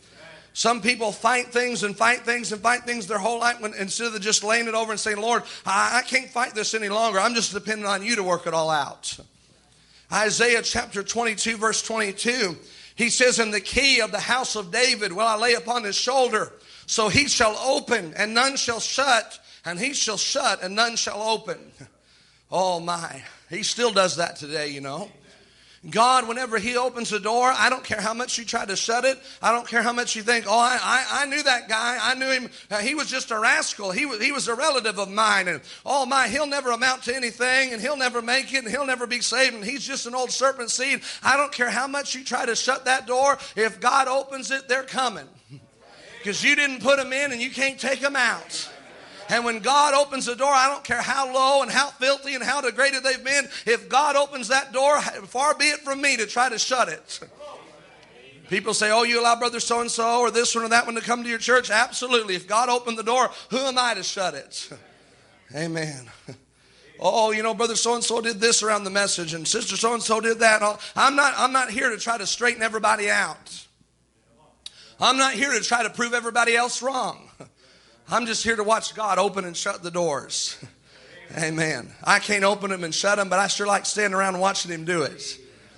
Some people fight things and fight things and fight things their whole life when, instead of just laying it over and saying, Lord, I, I can't fight this any longer. I'm just depending on you to work it all out. Isaiah chapter twenty-two, verse twenty-two, he says, and the key of the house of David will I lay upon his shoulder. So he shall open and none shall shut, and he shall shut and none shall open. Oh my, he still does that today, you know. God, whenever he opens the door, I don't care how much you try to shut it. I don't care how much you think, oh, I, I, I knew that guy. I knew him. Uh, he was just a rascal. He was, he was a relative of mine. And oh my, he'll never amount to anything, and he'll never make it, and he'll never be saved, and he's just an old serpent seed. I don't care how much you try to shut that door. If God opens it, they're coming. Because you didn't put them in, and you can't take them out. And when God opens the door, I don't care how low and how filthy and how degraded they've been. If God opens that door, far be it from me to try to shut it. People say, oh, you allow brother so-and-so or this one or that one to come to your church? Absolutely. If God opened the door, who am I to shut it? Amen. Oh, you know, brother so-and-so did this around the message, and sister so-and-so did that. I'm not, I'm not here to try to straighten everybody out. I'm not here to try to prove everybody else wrong. I'm just here to watch God open and shut the doors. Amen. I can't open them and shut them, but I sure like standing around and watching him do it.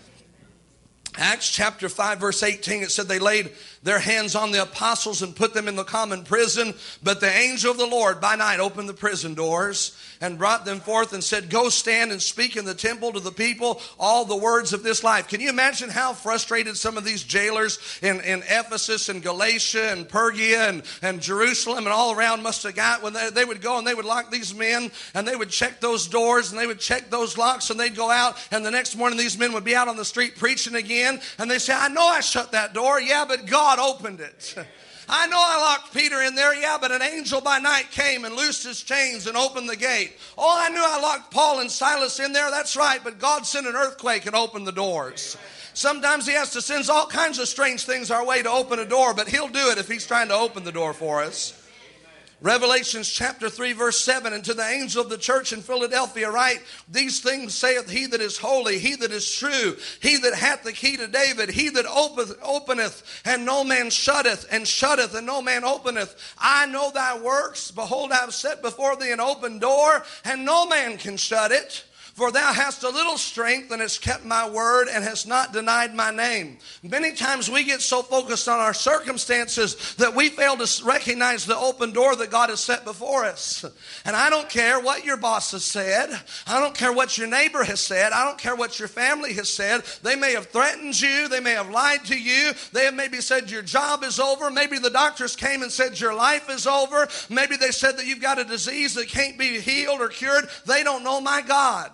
Acts chapter five, verse eighteen, it said they laid their hands on the apostles and put them in the common prison. But the angel of the Lord by night opened the prison doors and brought them forth and said, go stand and speak in the temple to the people all the words of this life. Can you imagine how frustrated some of these jailers in, in Ephesus and Galatia and Pergia and, and Jerusalem and all around must have got when they, they would go and they would lock these men and they would check those doors and they would check those locks and they'd go out, and the next morning these men would be out on the street preaching again, and they say, I know I shut that door. Yeah, but God opened it. I know I locked Peter in there. Yeah, but an angel by night came and loosed his chains and opened the gate. Oh, I knew I locked Paul and Silas in there. That's right, but God sent an earthquake and opened the doors. Sometimes he has to send all kinds of strange things our way to open a door, but he'll do it if he's trying to open the door for us. Revelations chapter three, verse seven, and to the angel of the church in Philadelphia write, these things saith he that is holy, he that is true, he that hath the key to David, he that openeth, openeth and no man shutteth, and shutteth and no man openeth. I know thy works. Behold, I have set before thee an open door, and no man can shut it. For thou hast a little strength and hast kept my word and hast not denied my name. Many times we get so focused on our circumstances that we fail to recognize the open door that God has set before us. And I don't care what your boss has said. I don't care what your neighbor has said. I don't care what your family has said. They may have threatened you. They may have lied to you. They have maybe said your job is over. Maybe the doctors came and said your life is over. Maybe they said that you've got a disease that can't be healed or cured. They don't know my God.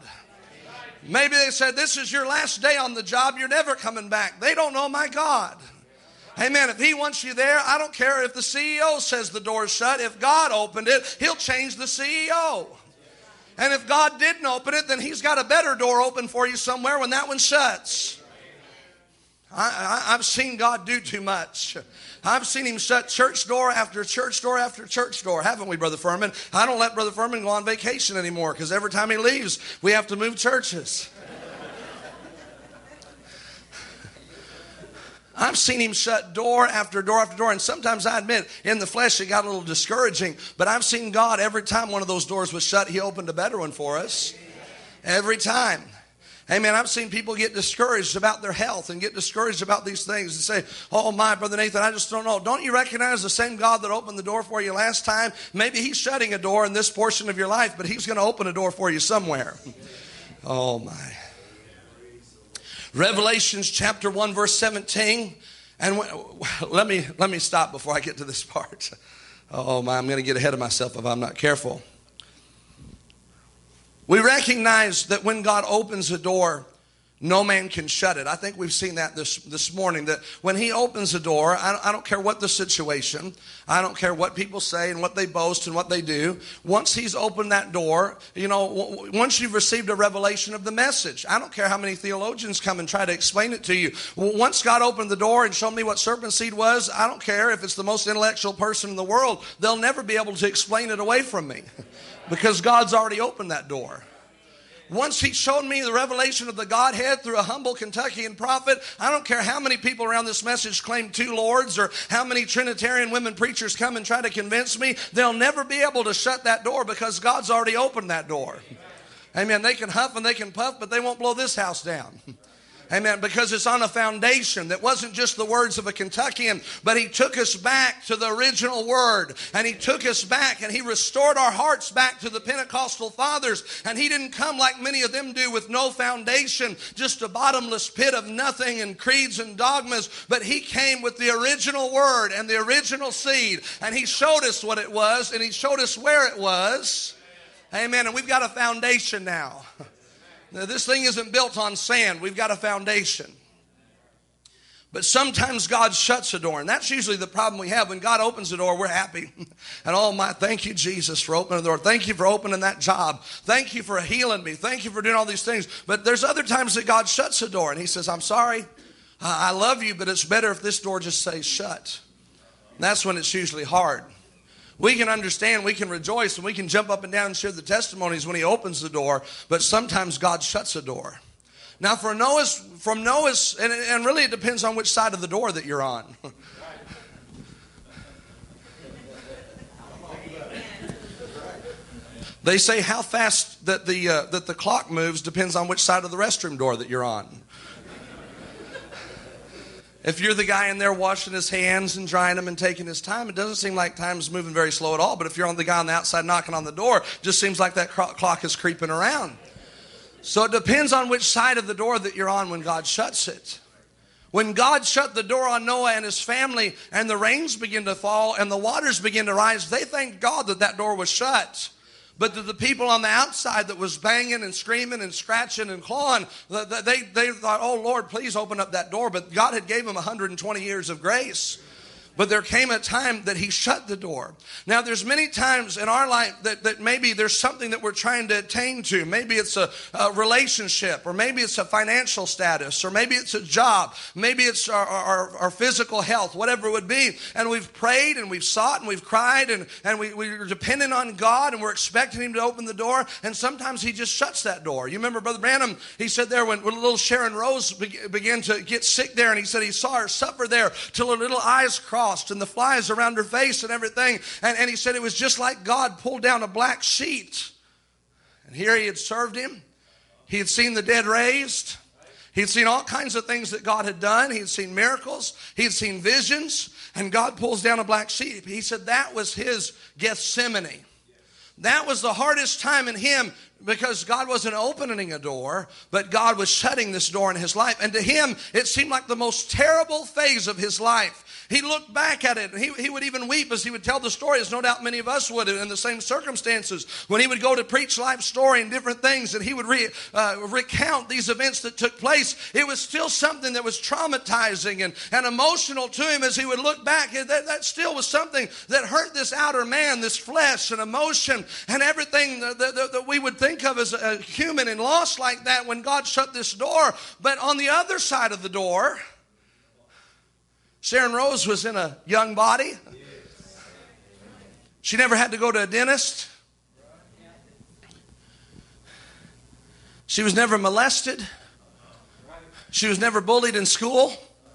Maybe they said, this is your last day on the job. You're never coming back. They don't know my God. Amen. If he wants you there, I don't care if the C E O says the door's shut. If God opened it, he'll change the C E O. And if God didn't open it, then he's got a better door open for you somewhere when that one shuts. I, I, I've seen God do too much. I've seen him shut church door after church door after church door, haven't we, Brother Furman? I don't let Brother Furman go on vacation anymore because every time he leaves, we have to move churches. I've seen him shut door after door after door, and sometimes I admit, in the flesh, it got a little discouraging, but I've seen God, every time one of those doors was shut, he opened a better one for us. Every time. Amen. I've seen people get discouraged about their health and get discouraged about these things and say, oh my, Brother Nathan, I just don't know. Don't you recognize the same God that opened the door for you last time? Maybe he's shutting a door in this portion of your life, but he's going to open a door for you somewhere. Oh my. Revelations chapter one, verse seventeen. And when, let me, let me stop before I get to this part. Oh my, I'm going to get ahead of myself if I'm not careful. We recognize that when God opens a door, no man can shut it. I think we've seen that this, this morning, that when he opens a door, I don't, I don't care what the situation, I don't care what people say and what they boast and what they do. Once he's opened that door, you know, w- once you've received a revelation of the message, I don't care how many theologians come and try to explain it to you. Once God opened the door and showed me what serpent seed was, I don't care if it's the most intellectual person in the world. They'll never be able to explain it away from me because God's already opened that door. Once he showed me the revelation of the Godhead through a humble Kentuckian prophet, I don't care how many people around this message claim two Lords or how many Trinitarian women preachers come and try to convince me, they'll never be able to shut that door because God's already opened that door. Amen. They can huff and they can puff, but they won't blow this house down. Amen. Because it's on a foundation that wasn't just the words of a Kentuckian, but he took us back to the original word. And he took us back and he restored our hearts back to the Pentecostal fathers. And he didn't come like many of them do with no foundation, just a bottomless pit of nothing and creeds and dogmas. But he came with the original word and the original seed. And he showed us what it was and he showed us where it was. Amen. And we've got a foundation now. Now, this thing isn't built on sand. We've got a foundation. But sometimes God shuts a door, and that's usually the problem we have. When God opens the door, we're happy. And oh my, thank you, Jesus, for opening the door. Thank you for opening that job. Thank you for healing me. Thank you for doing all these things. But there's other times that God shuts a door, and he says, I'm sorry. I love you, but it's better if this door just stays shut. And that's when it's usually hard. We can understand, we can rejoice, and we can jump up and down and share the testimonies when he opens the door, but sometimes God shuts a door. Now for Noah's, from Noah's, and, and really it depends on which side of the door that you're on. They say how fast that the, uh, that the clock moves depends on which side of the restroom door that you're on. If you're the guy in there washing his hands and drying them and taking his time, it doesn't seem like time's moving very slow at all. But if you're on the guy on the outside knocking on the door, it just seems like that clock is creeping around. So it depends on which side of the door that you're on when God shuts it. When God shut the door on Noah and his family and the rains begin to fall and the waters begin to rise, they thanked God that that door was shut. But to the people on the outside that was banging and screaming and scratching and clawing, they, they thought, oh, Lord, please open up that door. But God had gave them one hundred twenty years of grace. But there came a time that he shut the door. Now, there's many times in our life that, that maybe there's something that we're trying to attain to. Maybe it's a, a relationship, or maybe it's a financial status, or maybe it's a job. Maybe it's our, our, our physical health, whatever it would be. And we've prayed and we've sought and we've cried and, and we, we're dependent on God and we're expecting him to open the door. And sometimes he just shuts that door. You remember Brother Branham, he said there when, when little Sharon Rose be, began to get sick there, and he said he saw her suffer there till her little eyes crossed and the flies around her face and everything. And, and he said it was just like God pulled down a black sheet. And here he had served him. He had seen the dead raised. He had seen all kinds of things that God had done. He had seen miracles. He had seen visions. And God pulls down a black sheet. He said that was his Gethsemane. That was the hardest time in him, because God wasn't opening a door, but God was shutting this door in his life. And to him, it seemed like the most terrible phase of his life. He looked back at it, and he, he would even weep as he would tell the story, as no doubt many of us would in the same circumstances. When he would go to preach life story and different things, and he would re, uh, recount these events that took place, it was still something that was traumatizing and, and emotional to him as he would look back. That, that still was something that hurt this outer man, this flesh and emotion and everything that, that, that we would think of as a human and lost like that when God shut this door. But on the other side of the door, Sharon Rose was in a young body. She never had to go to a dentist. She was never molested. She was never bullied in school.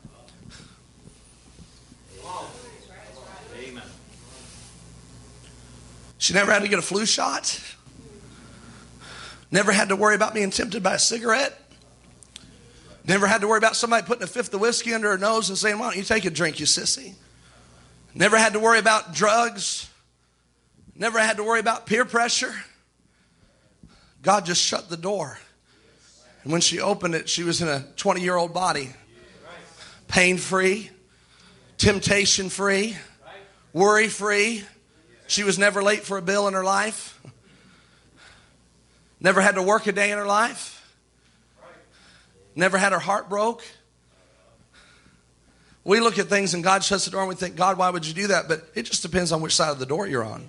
She never had to get a flu shot. Never had to worry about being tempted by a cigarette. Never had to worry about somebody putting a fifth of whiskey under her nose and saying, why don't you take a drink, you sissy? Never had to worry about drugs. Never had to worry about peer pressure. God just shut the door. And when she opened it, she was in a twenty-year-old body. Pain-free, temptation-free, worry-free. She was never late for a bill in her life. Never had to work a day in her life. Never had her heart broke. We look at things and God shuts the door and we think, God, why would you do that? But it just depends on which side of the door you're on.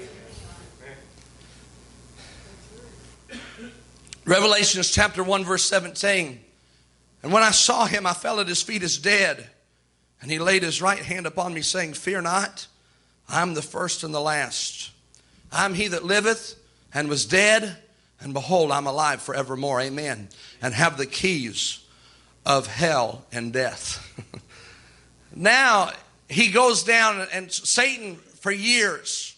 Revelation chapter one verse seventeen. And when I saw him, I fell at his feet as dead. And he laid his right hand upon me, saying, fear not, I am the first and the last. I am he that liveth and was dead, And behold, I'm alive forevermore. Amen. And have the keys of hell and death. Now, he goes down, and Satan, for years,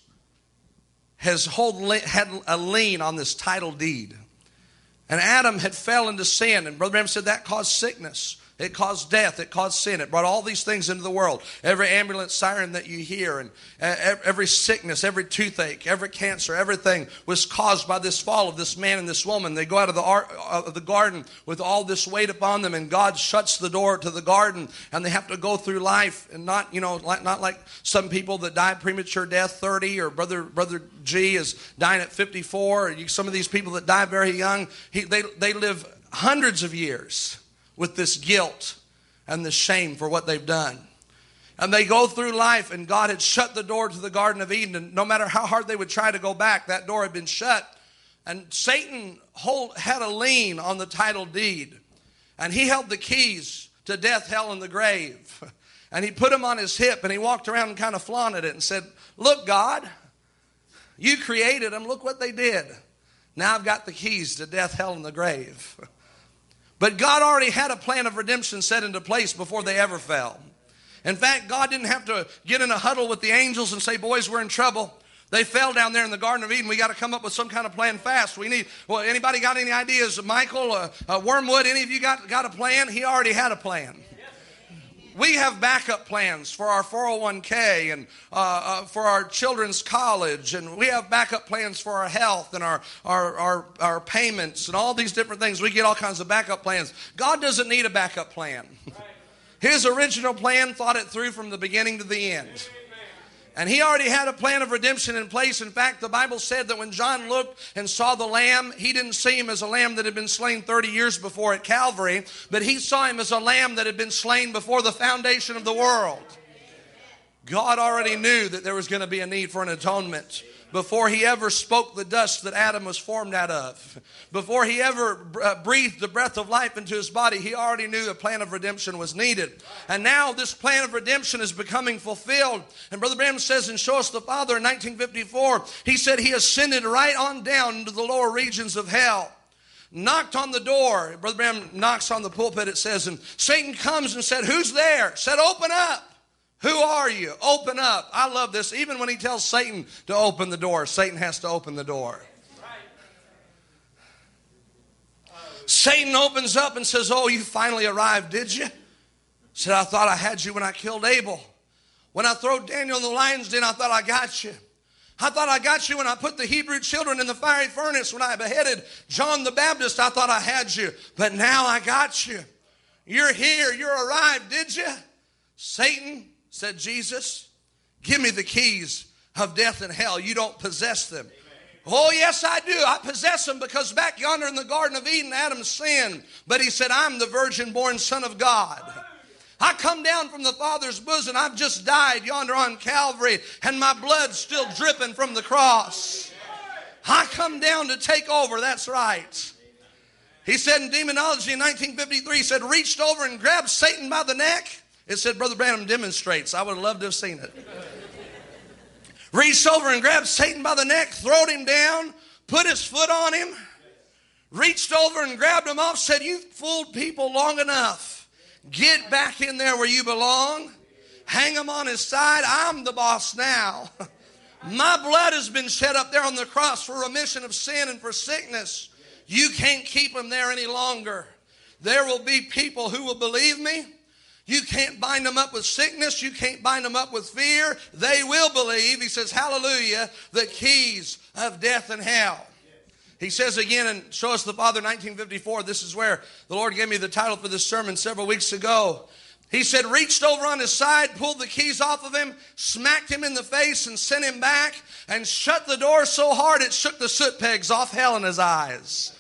has hold, had a lien on this title deed. And Adam had fell into sin. And Brother Branham said that caused sickness. It caused death. It caused sin. It brought all these things into the world. Every ambulance siren that you hear, and every sickness, every toothache, every cancer, everything was caused by this fall of this man and this woman. They go out of the, of the garden with all this weight upon them, and God shuts the door to the garden, and they have to go through life, and not, you know, like, not like some people that die premature death, thirty, or Brother Brother G is dying at fifty-four, or some of these people that die very young, he, they, they live hundreds of years with this guilt and this shame for what they've done. And they go through life, and God had shut the door to the Garden of Eden, and no matter how hard they would try to go back, that door had been shut. And Satan hold, had a lien on the title deed, and he held the keys to death, hell, and the grave. And he put them on his hip, and he walked around and kind of flaunted it and said, look, God, you created them. Look what they did. Now I've got the keys to death, hell, and the grave. But God already had a plan of redemption set into place before they ever fell. In fact, God didn't have to get in a huddle with the angels and say, boys, we're in trouble. They fell down there in the Garden of Eden. We got to come up with some kind of plan fast. We need, well, anybody got any ideas? Michael, uh, uh, Wormwood, any of you got, got a plan? He already had a plan. We have backup plans for our four oh one k and uh, uh, for our children's college, and we have backup plans for our health and our, our, our, our payments and all these different things. We get all kinds of backup plans. God doesn't need a backup plan. His original plan thought it through from the beginning to the end. And he already had a plan of redemption in place. In fact, the Bible said that when John looked and saw the lamb, he didn't see him as a lamb that had been slain thirty years before at Calvary, but he saw him as a lamb that had been slain before the foundation of the world. God already knew that there was going to be a need for an atonement before he ever spoke the dust that Adam was formed out of. Before he ever uh, breathed the breath of life into his body, he already knew a plan of redemption was needed. And now this plan of redemption is becoming fulfilled. And Brother Branham says in Show Us the Father in nineteen fifty-four, he said he ascended right on down into the lower regions of hell. Knocked on the door. Brother Branham knocks on the pulpit, it says, and Satan comes and said, who's there? Said, open up. Who are you? Open up. I love this. Even when he tells Satan to open the door, Satan has to open the door. Satan opens up and says, oh, you finally arrived, did you? Said, I thought I had you when I killed Abel. When I threw Daniel in the lion's den, I thought I got you. I thought I got you when I put the Hebrew children in the fiery furnace. When I beheaded John the Baptist, I thought I had you. But now I got you. You're here. You're arrived, did you? Satan, said Jesus, give me the keys of death and hell. You don't possess them. Oh, yes, I do. I possess them because back yonder in the Garden of Eden, Adam sinned. But he said, I'm the virgin-born Son of God. I come down from the Father's bosom. I've just died yonder on Calvary, and my blood's still dripping from the cross. I come down to take over. That's right. He said in Demonology in nineteen fifty-three, he said, reached over and grabbed Satan by the neck. It said Brother Branham demonstrates. I would have loved to have seen it. Reached over and grabbed Satan by the neck, throwed him down, put his foot on him, reached over and grabbed him off, said, you've fooled people long enough. Get back in there where you belong. Hang him on his side. I'm the boss now. My blood has been shed up there on the cross for remission of sin and for sickness. You can't keep him there any longer. There will be people who will believe me. You can't bind them up with sickness. You can't bind them up with fear. They will believe. He says, hallelujah, the keys of death and hell. He says again in Show Us the Father, nineteen fifty-four, this is where the Lord gave me the title for this sermon several weeks ago. He said, reached over on his side, pulled the keys off of him, smacked him in the face and sent him back, and shut the door so hard it shook the soot pegs off hell in his eyes.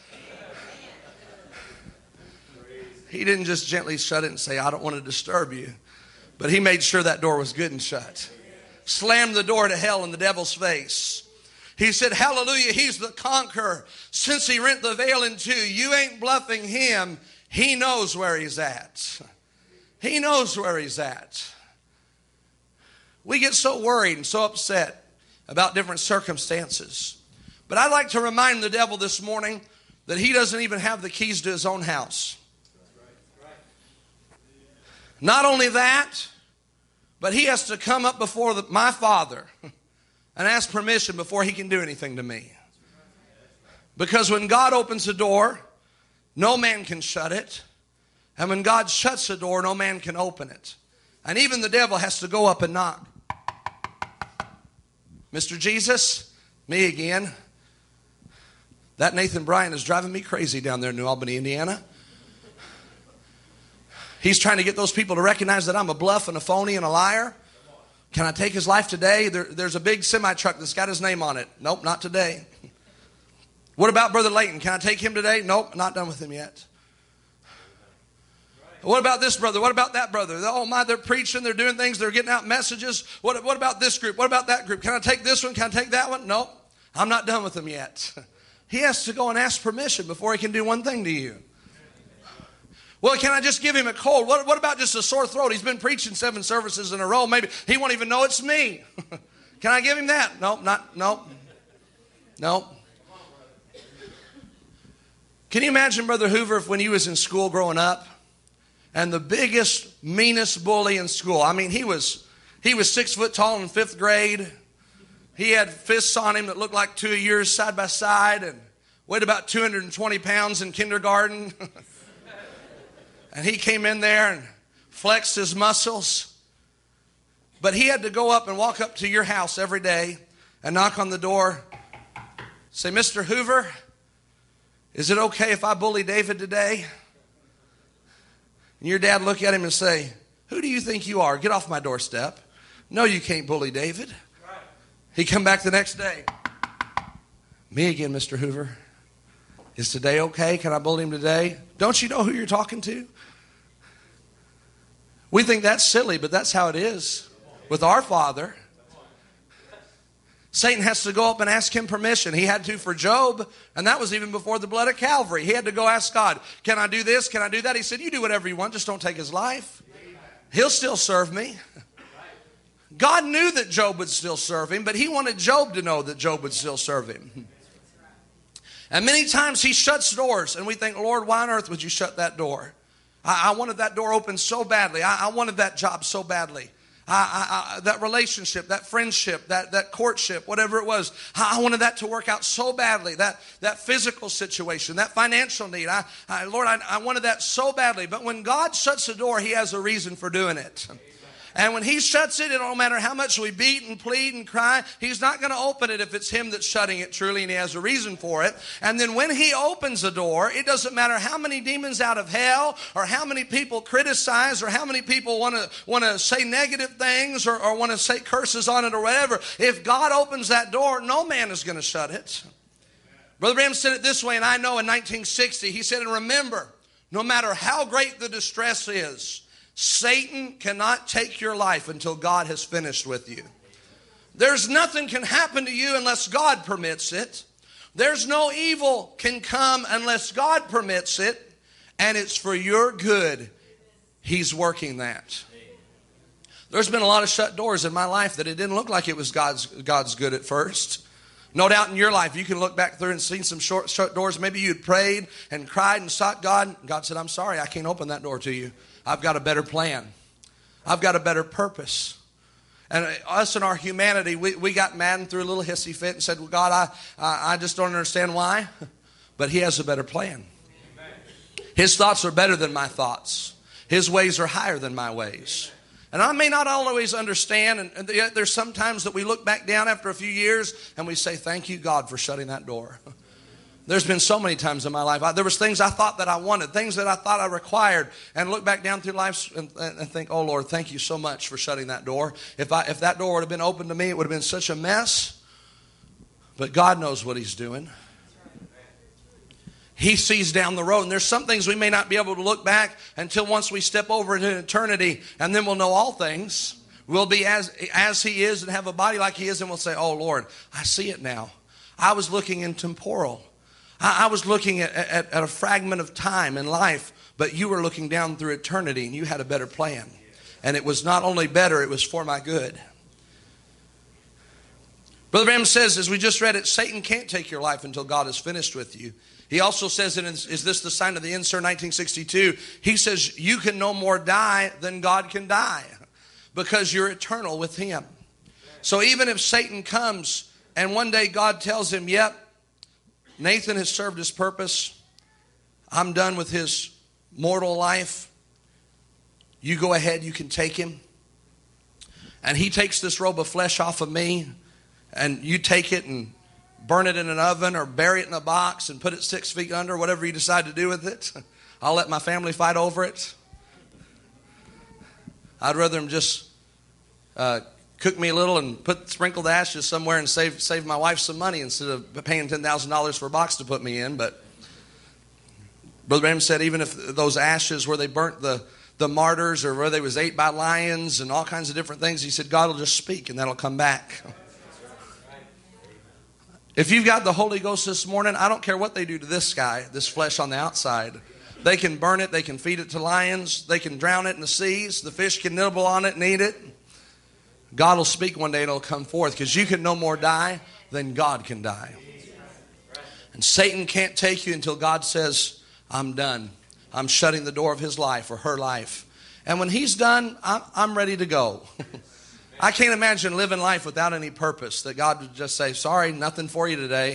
He didn't just gently shut it and say, I don't want to disturb you. But he made sure that door was good and shut. Slammed the door to hell in the devil's face. He said, hallelujah, he's the conqueror. Since he rent the veil in two, you ain't bluffing him. He knows where he's at. He knows where he's at. We get so worried and so upset about different circumstances. But I'd like to remind the devil this morning that he doesn't even have the keys to his own house. Not only that, but he has to come up before the, my Father and ask permission before he can do anything to me. Because when God opens the door, no man can shut it. And when God shuts the door, no man can open it. And even the devil has to go up and knock. Mister Jesus, me again. That Nathan Bryan is driving me crazy down there in New Albany, Indiana. He's trying to get those people to recognize that I'm a bluff and a phony and a liar. Can I take his life today? There, there's a big semi-truck that's got his name on it. Nope, not today. What about Brother Layton? Can I take him today? Nope, not done with him yet. What about this brother? What about that brother? Oh my, they're preaching, they're doing things, they're getting out messages. What, what about this group? What about that group? Can I take this one? Can I take that one? Nope, I'm not done with them yet. He has to go and ask permission before he can do one thing to you. Well, can I just give him a cold? What, what about just a sore throat? He's been preaching seven services in a row. Maybe he won't even know it's me. Can I give him that? Nope, not, nope. Nope. Can you imagine, Brother Hoover, if when he was in school growing up, and the biggest, meanest bully in school, I mean, he was he was six foot tall in fifth grade. He had fists on him that looked like two of yours side by side, and weighed about two hundred twenty pounds in kindergarten. And he came in there and flexed his muscles. But he had to go up and walk up to your house every day and knock on the door. Say, Mister Hoover, is it okay if I bully David today? And your dad look at him and say, who do you think you are? Get off my doorstep. No, you can't bully David. He come back the next day. Me again, Mister Hoover. Is today okay? Can I bully him today? Don't you know who you're talking to? We think that's silly, but that's how it is with our Father. Satan has to go up and ask him permission. He had to for Job, and that was even before the blood of Calvary. He had to go ask God, can I do this? Can I do that? He said, you do whatever you want, just don't take his life. He'll still serve me. God knew that Job would still serve him, but he wanted Job to know that Job would still serve him. And many times he shuts doors, and we think, Lord, why on earth would you shut that door? I, I wanted that door open so badly. I, I wanted that job so badly. I, I, I, that relationship, that friendship, that, that courtship, whatever it was, I, I wanted that to work out so badly. That, that physical situation, that financial need. I, I, Lord, I, I wanted that so badly. But when God shuts the door, he has a reason for doing it. And when he shuts it, it don't matter how much we beat and plead and cry, he's not going to open it if it's him that's shutting it truly, and he has a reason for it. And then when he opens the door, it doesn't matter how many demons out of hell, or how many people criticize, or how many people want to want to say negative things, or, or want to say curses on it, or whatever. If God opens that door, no man is going to shut it. Brother Branham said it this way, and I know in nineteen sixty, he said, and remember, no matter how great the distress is, Satan cannot take your life until God has finished with you. There's nothing can happen to you unless God permits it. There's no evil can come unless God permits it. And it's for your good. He's working that. There's been a lot of shut doors in my life that it didn't look like it was God's, God's good at first. No doubt in your life, you can look back through and see some short, shut doors. Maybe you'd prayed and cried and sought God. God said, I'm sorry, I can't open that door to you. I've got a better plan. I've got a better purpose. And us in our humanity, we, we got mad and threw a little hissy fit and said, well, God, I, I, I just don't understand why. But he has a better plan. His thoughts are better than my thoughts. His ways are higher than my ways. And I may not always understand, and, and yet there's sometimes that we look back down after a few years and we say, thank you, God, for shutting that door. There's been so many times in my life. I, there was things I thought that I wanted, things that I thought I required, and look back down through life and, and think, oh, Lord, thank you so much for shutting that door. If, I, if that door would have been open to me, it would have been such a mess. But God knows what he's doing. He sees down the road. And there's some things we may not be able to look back until once we step over into eternity, and then we'll know all things. We'll be as, as he is and have a body like he is, and we'll say, oh, Lord, I see it now. I was looking in temporal. I was looking at, at, at a fragment of time in life, but you were looking down through eternity, and you had a better plan. And it was not only better, it was for my good. Brother Branham says, as we just read it, Satan can't take your life until God is finished with you. He also says, in Is This the Sign of the End, Sir, nineteen sixty-two, he says, you can no more die than God can die because you're eternal with him. So even if Satan comes and one day God tells him, yep, Nathan has served his purpose, I'm done with his mortal life, you go ahead, you can take him. And he takes this robe of flesh off of me, and you take it and burn it in an oven or bury it in a box and put it six feet under, whatever you decide to do with it. I'll let my family fight over it. I'd rather them just uh, cook me a little and put sprinkle the ashes somewhere and save save my wife some money instead of paying ten thousand dollars for a box to put me in. But Brother Branham said even if those ashes where they burnt the, the martyrs or where they was ate by lions and all kinds of different things, he said God will just speak and that'll come back. If you've got the Holy Ghost this morning, I don't care what they do to this guy, this flesh on the outside. They can burn it. They can feed it to lions. They can drown it in the seas. The fish can nibble on it and eat it. God will speak one day and it'll come forth because you can no more die than God can die. And Satan can't take you until God says, I'm done. I'm shutting the door of his life or her life. And when he's done, I'm, I'm ready to go. I can't imagine living life without any purpose, that God would just say, sorry, nothing for you today.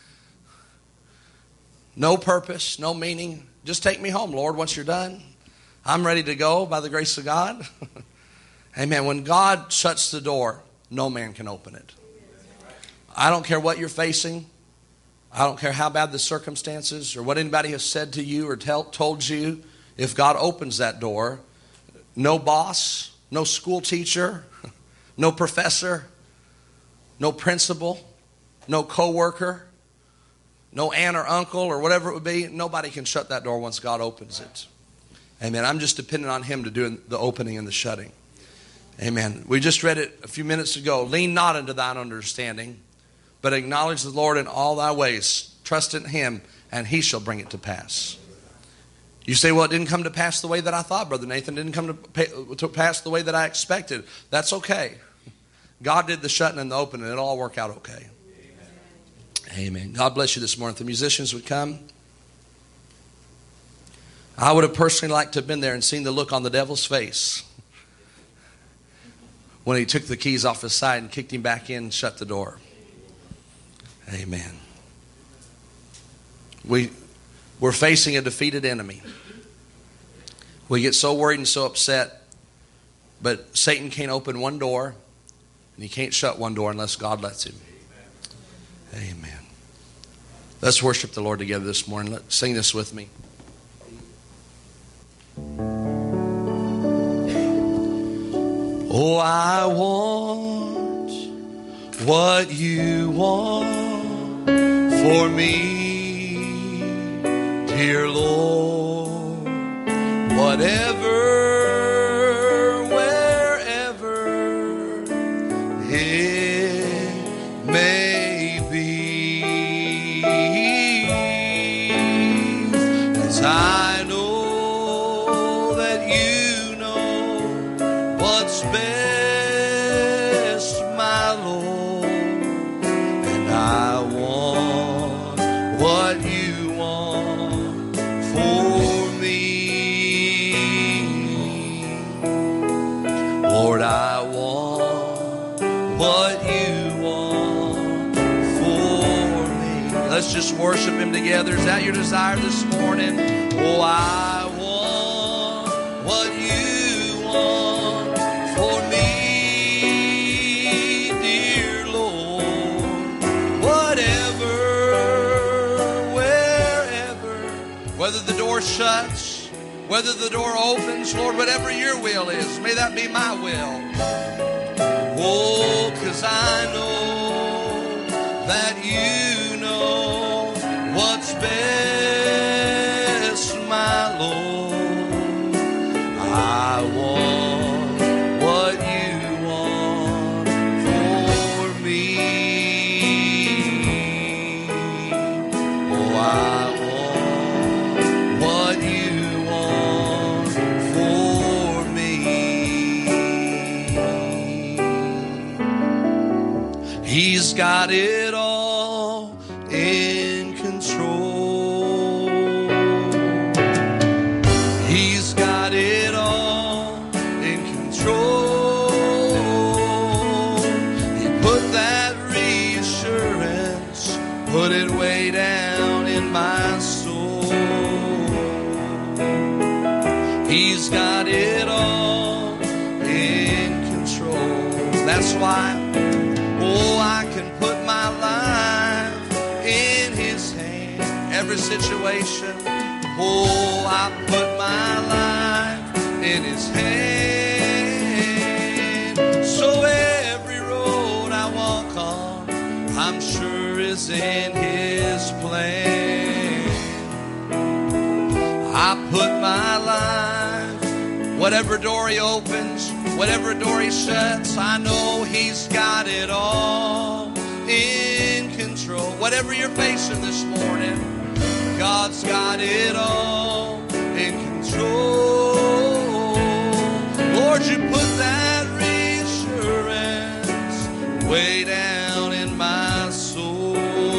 No purpose, no meaning. Just take me home, Lord, once you're done. I'm ready to go by the grace of God. Amen. When God shuts the door, no man can open it. I don't care what you're facing. I don't care how bad the circumstances or what anybody has said to you or tell, told you. If God opens that door, no boss, no school teacher, no professor, no principal, no co-worker, no aunt or uncle or whatever it would be. Nobody can shut that door once God opens it. Amen. I'm just dependent on him to do the opening and the shutting. Amen. We just read it a few minutes ago. Lean not into thine understanding, but acknowledge the Lord in all thy ways. Trust in him, and he shall bring it to pass. You say, well, it didn't come to pass the way that I thought, Brother Nathan. It didn't come to, pay, to pass the way that I expected. That's okay. God did the shutting and the opening. It'll all work out okay. Amen. Amen. God bless you this morning. If the musicians would come. I would have personally liked to have been there and seen the look on the devil's face when he took the keys off his side and kicked him back in and shut the door. Amen. We... We're facing a defeated enemy. We get so worried and so upset, but Satan can't open one door, and he can't shut one door unless God lets him. Amen. Let's worship the Lord together this morning. Let's sing this with me. Oh, I want what you want for me. Dear Lord, whatever, wherever it may be, as I know that you know what's best, my Lord, and I want what you want for me. Lord, I want what you want for me. Let's just worship him together. Is that your desire this morning? Oh, I want what you want for me, dear Lord. Whatever, wherever, whether the door shuts, whether the door opens, Lord, whatever your will is, may that be my will. Oh, 'cause I know that you know what's best, my Lord. I want what you want for me. Oh, I want what you want for me. He's got got it all in control. He's got it all in control. He put that reassurance, put it way down in my soul. He's got it all in control. That's why, oh, I can put my life in His hand. Every situation, oh, I put my life in His hand. So every road I walk on, I'm sure is in His plan. I put my life, whatever door He opens, whatever door He shuts, I know He's got it all in control. Whatever you're facing this morning, God's got it all in control. Lord, you put that reassurance way down in my soul.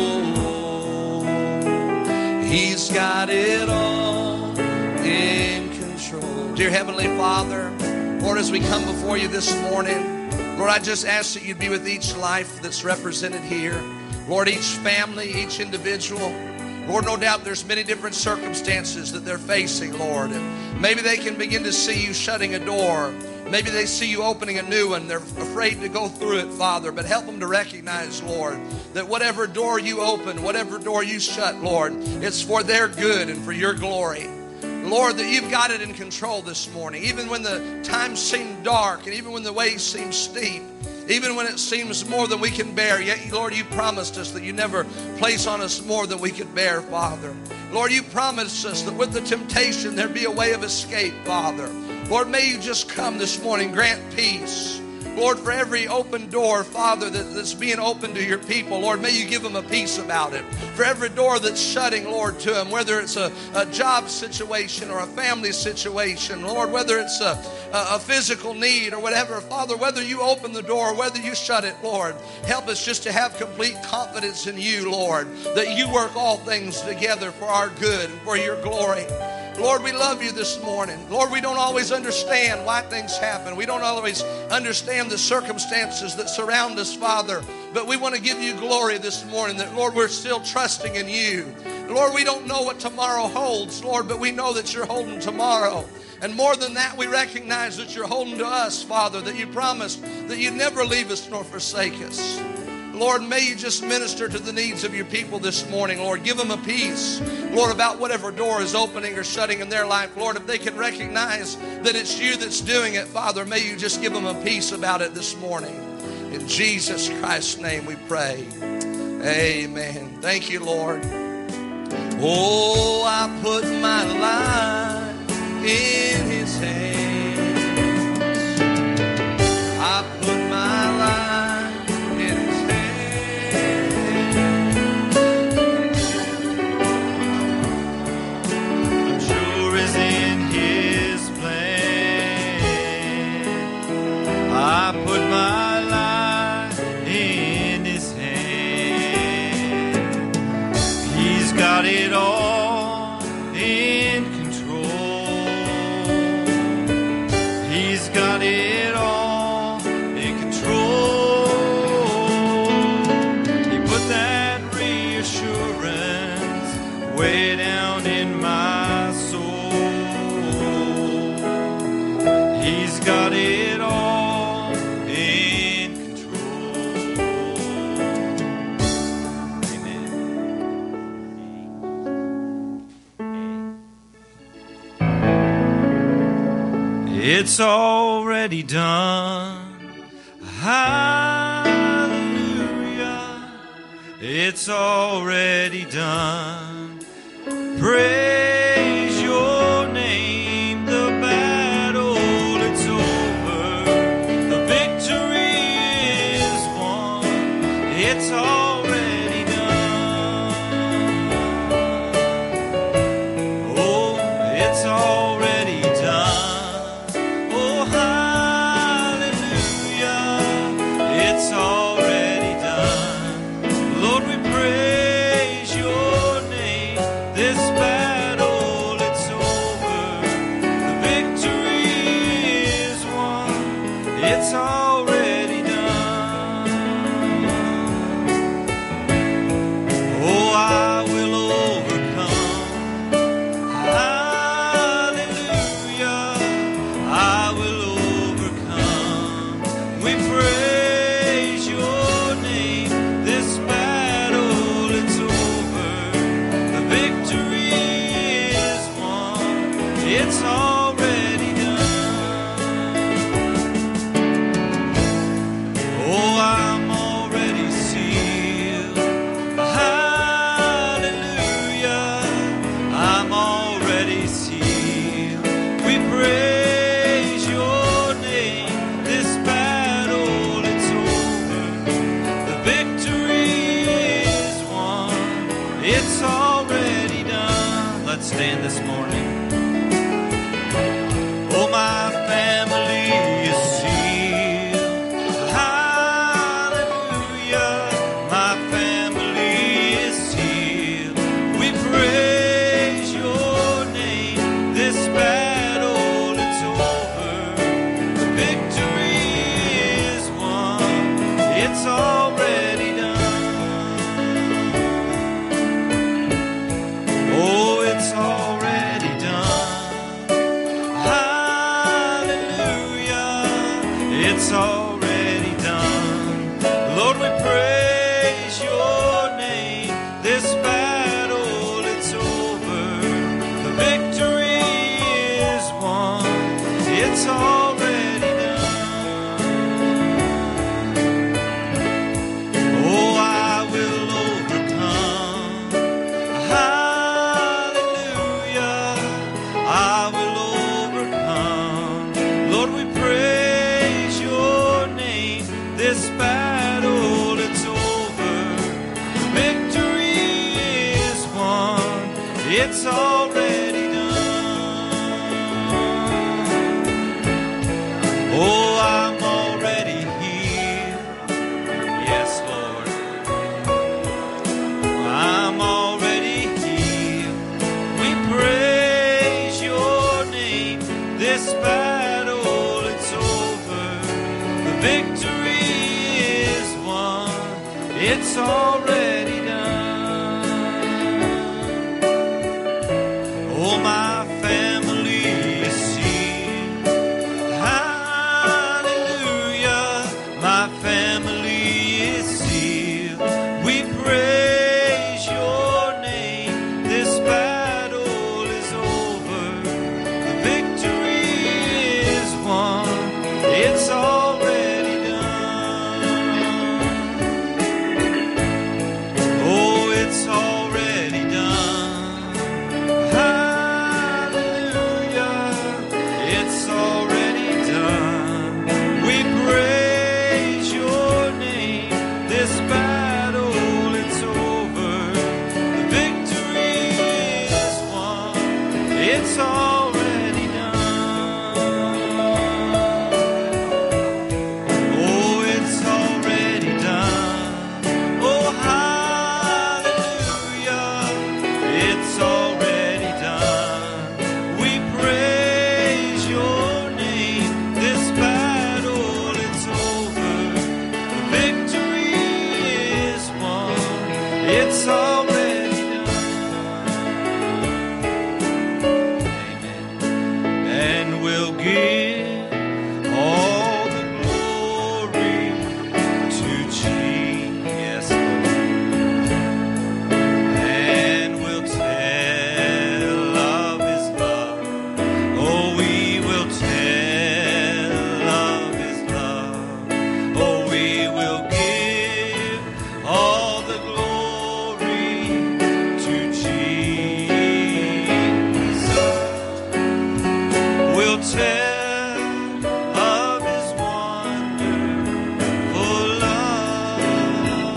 He's got it all in control. Dear Heavenly Father, Lord, as we come before you this morning, Lord, I just ask that you'd be with each life that's represented here. Lord, each family, each individual. Lord, no doubt there's many different circumstances that they're facing, Lord. And maybe they can begin to see you shutting a door. Maybe they see you opening a new one. They're afraid to go through it, Father. But help them to recognize, Lord, that whatever door you open, whatever door you shut, Lord, it's for their good and for your glory. Lord, that you've got it in control this morning. Even when the times seem dark and even when the ways seem steep, even when it seems more than we can bear, yet, Lord, you promised us that you never place on us more than we could bear, Father. Lord, you promised us that with the temptation there'd be a way of escape, Father. Lord, may you just come this morning, grant peace. Lord, for every open door, Father, that, that's being opened to your people, Lord, may you give them a peace about it. For every door that's shutting, Lord, to them, whether it's a, a job situation or a family situation, Lord, whether it's a, a, a physical need or whatever, Father, whether you open the door or whether you shut it, Lord, help us just to have complete confidence in you, Lord, that you work all things together for our good and for your glory. Lord, we love you this morning. Lord, we don't always understand why things happen. We don't always understand the circumstances that surround us, Father. But we want to give you glory this morning that, Lord, we're still trusting in you. Lord, we don't know what tomorrow holds, Lord, but we know that you're holding tomorrow. And more than that, we recognize that you're holding to us, Father, that you promised that you'd never leave us nor forsake us. Lord, may you just minister to the needs of your people this morning, Lord. Give them a peace, Lord, about whatever door is opening or shutting in their life. Lord, if they can recognize that it's you that's doing it, Father, may you just give them a peace about it this morning. In Jesus Christ's name we pray. Amen. Thank you, Lord. Oh, I put my life in his hands. I put my life I put my life in his hand. He's got it all in control. He's got it all in control. He put that reassurance way down in my soul. He's got it all. It's already done. Hallelujah. It's already done. Praise your name. The battle, it's over. The victory is won. It's already done. Oh, it's already done. It's already done. it's already done. Lord, we praise your name. This battle, it's over. The victory is won. It's already done. Oh, I will overcome. Hallelujah. I will overcome. Lord, we praise your name. This battle, it's over. The victory is won. It's already done. Oh, I'm already healed. Yes, Lord. I'm already healed. We praise your name. This battle, it's over. The victory is won. It's already done. Oh, my family is sealed. Hallelujah. My family is sealed. We praise your name. This battle is over. The victory is won. It's already done. Oh, it's already done. Hallelujah. It's already done. We praise your name. This battle, it's over. The victory is won. It's already done. Oh, it's already done. Oh, hallelujah. It's already done. We praise your name. This battle, it's over. The victory is won. It's already done. Amen. And we'll give all the glory to Jesus, and we'll tell of his love. Oh, we will tell of his love. Oh, we will give all the glory to Jesus. We'll tell of his wonderful love.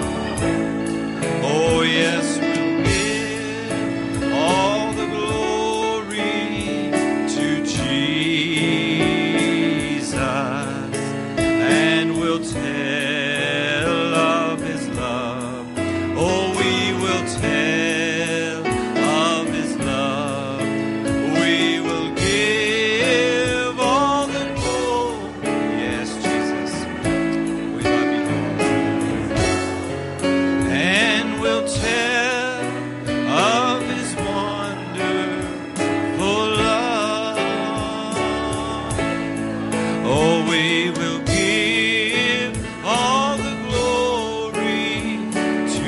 Oh, yes, we'll give all the glory to Jesus, and we'll tell of his love. Oh, we will tell of his love. We will give all the glory. Yes, Jesus, we love you, Lord. And we'll tell of his wonderful love. Oh, we will give all the glory to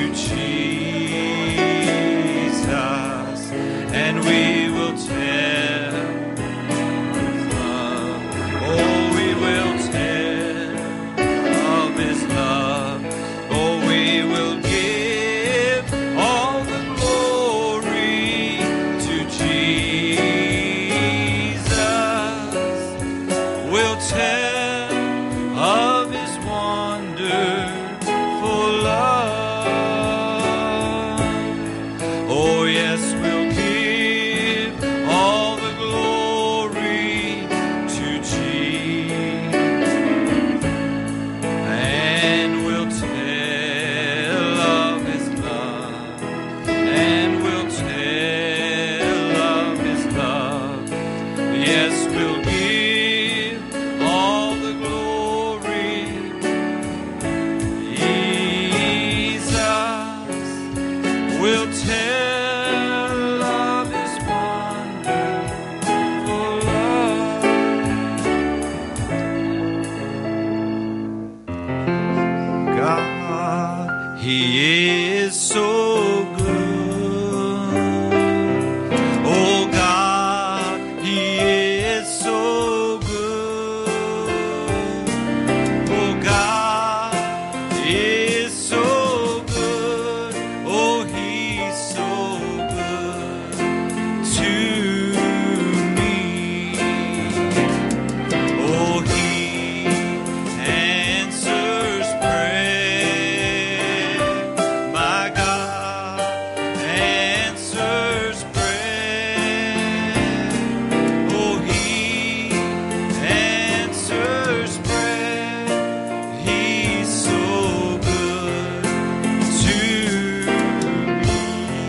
Jesus, and we will tell his love. Oh, we will tell of his love. Oh, we will give all the glory to Jesus. We'll tell of his wonderful love. Oh, yes, we'll give all the glory to Jesus, and we'll tell of his love, and we'll tell of his love. Yes, we'll give all the glory. Jesus, we'll tell of his wonderful love. He is so good. Oh God, He is so good. Oh God is so good. Oh, He's so good to me. Oh, He answers prayer. My God answers prayer. Oh, He answers prayer. He's so good to me.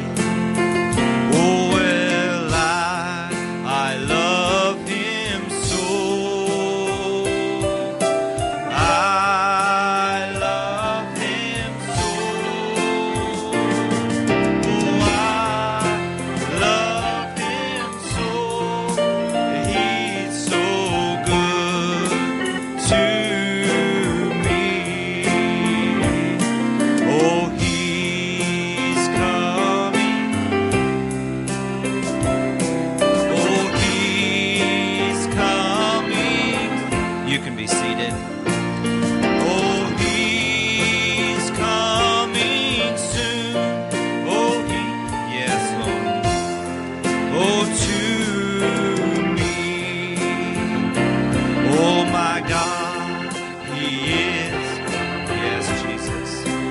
Oh, well, I, I love Him so. I love Him so. Oh, I love Him so. He's so good to me. Oh, He's coming. Oh, He's coming. You can be seated. Oh, He's coming soon. Oh, He, yes, Lord. Oh, to me. Oh, my God, He is. Yes, Jesus.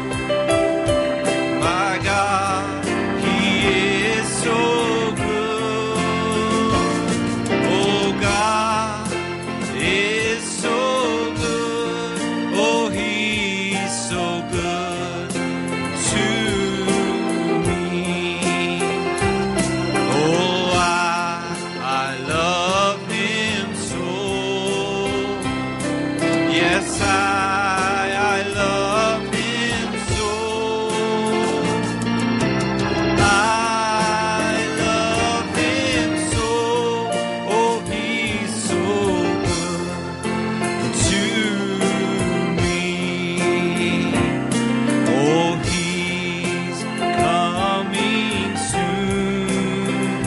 My God, He is so good. Oh, God is so good. Oh, He's so good to me. Oh, I, I love Him so. Yes, I, I love Him so. I love Him so. Oh, He's so good to me. Oh, He's coming soon.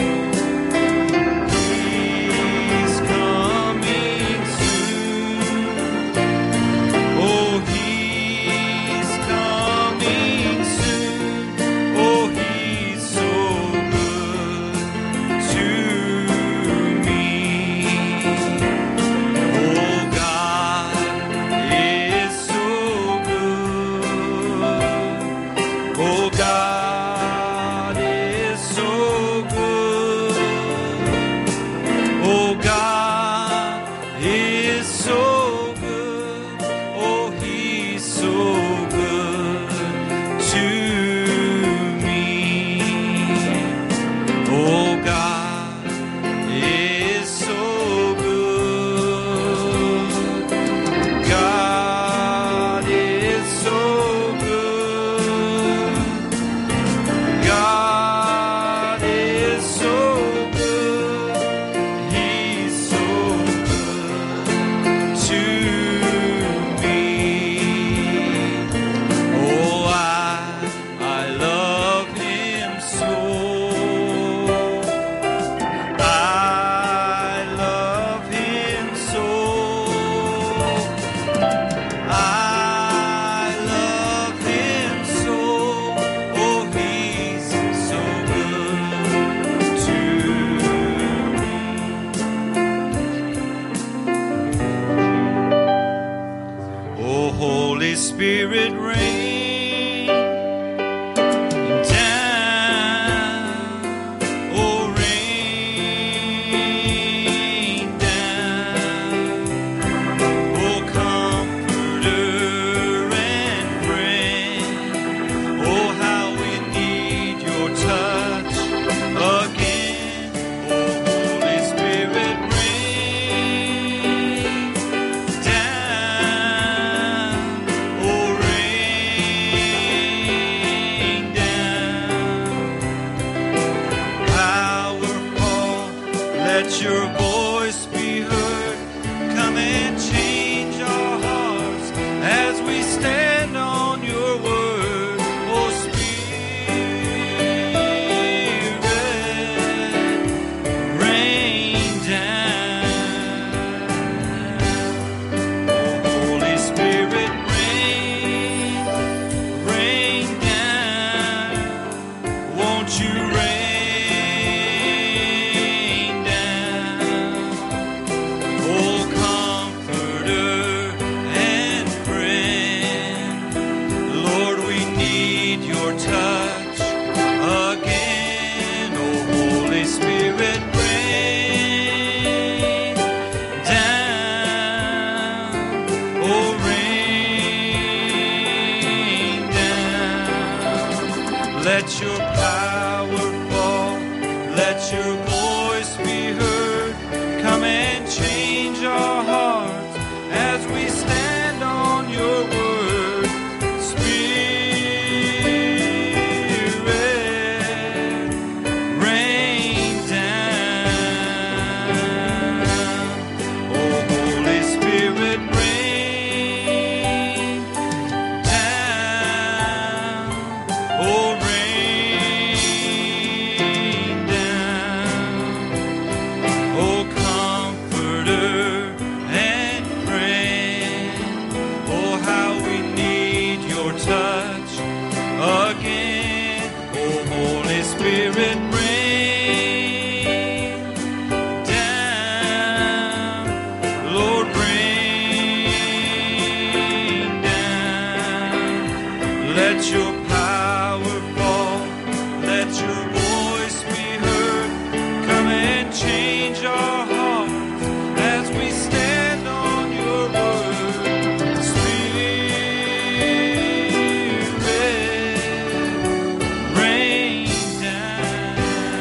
He's coming soon. Oh, He's coming soon. Oh, He's so good to me. Oh, God is so good. Oh, God is so good. Oh, God is so good. Oh, He's so good to me. Oh, God is so good. God is so good. God is so good. He's so good to me. Oh, I, I love Him so. I love Him so. I love Him so. Oh, He's so good to me. Oh, Holy Spirit, rain down. Oh, rain down. Oh, comforter and friend. Oh, how we need your touch again. Oh, Holy Spirit, rain down. Oh, rain Let your power fall, let your voice be heard. Come and change our hearts as we stand on your word. Spirit, rain down. Oh, Holy Spirit, rain down. Oh, rain down. Oh, comforter and friend. Oh, how we need your touch again. Oh, Holy Spirit, rain down. Lord, rain down. Let your power fall. Let your voice be heard. Come and change our hearts as we stand on your word. Spirit, rain down.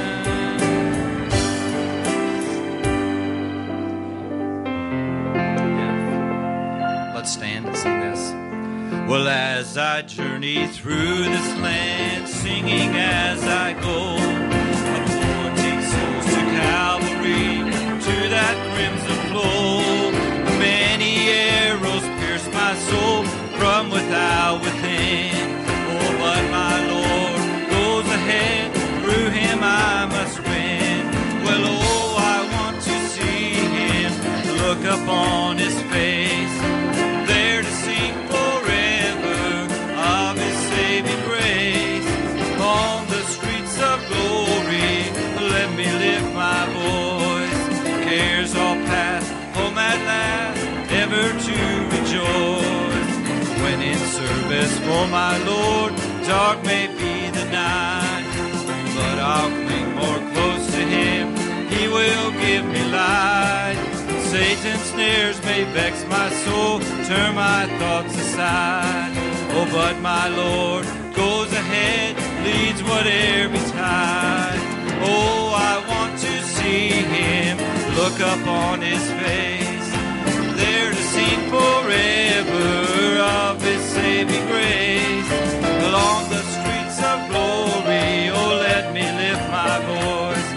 Let's stand and sing this. Well, as I journey through this land, singing as I go, appointing souls to Calvary, to that crimson flow. Many arrows pierce my soul from without within. Oh, but my Lord goes ahead, through him I must win. Well, oh, I want to see him, look upon his face, there to sing forever of his saving grace. On the streets of glory, let me lift my voice. Cares all past, home at last, ever to rejoice. When in service for my Lord, dark may be the night, but I'll cling more close to him, he will give me light. Satan's snares may vex my soul, turn my thoughts aside. Oh, but my Lord goes ahead, leads whatever betide. Oh, I want to see him, look up on his face, there to sing forever of his saving grace. Along the streets of glory, oh, let me lift my voice.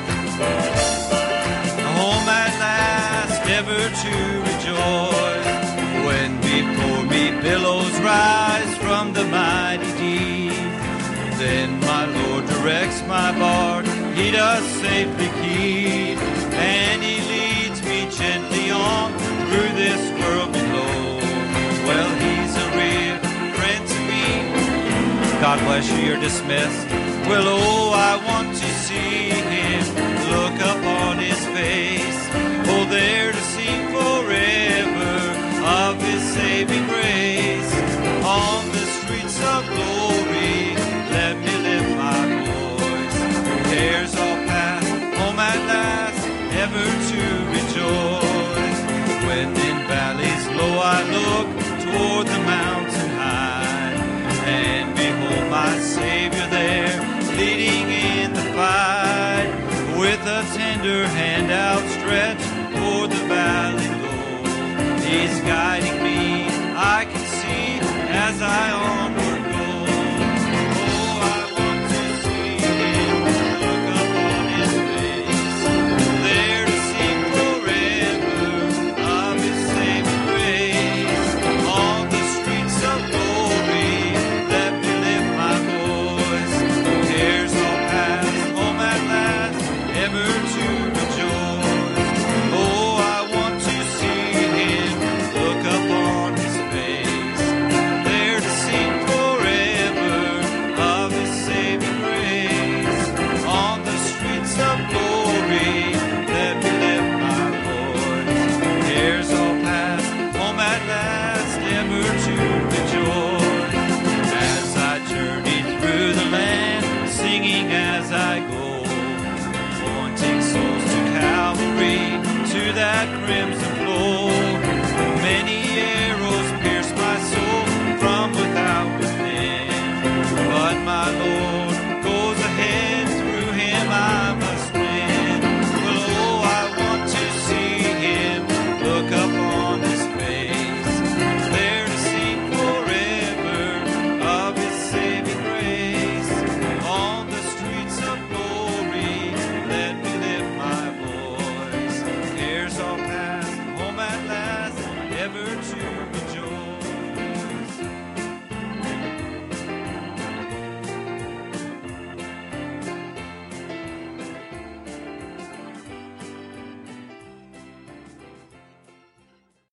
Home at last, ever to rejoice. When before me billows rise from the mighty deep, then my Lord directs my bark, he does safely keep, and he leads me gently on through this world below. Well, he's a real friend to me. God bless you, you're dismissed. Well, oh, I want to see him, look upon his face, oh, there to sing forever of his saving grace. On the streets of glory, let me lift my voice. Cares all past, home at last, ever to rejoice. When in valleys low I look toward the mountain high, and behold my Savior there, leading in the fight, with a tender hand outstretched toward the valley low. He's guiding me, I can see, as I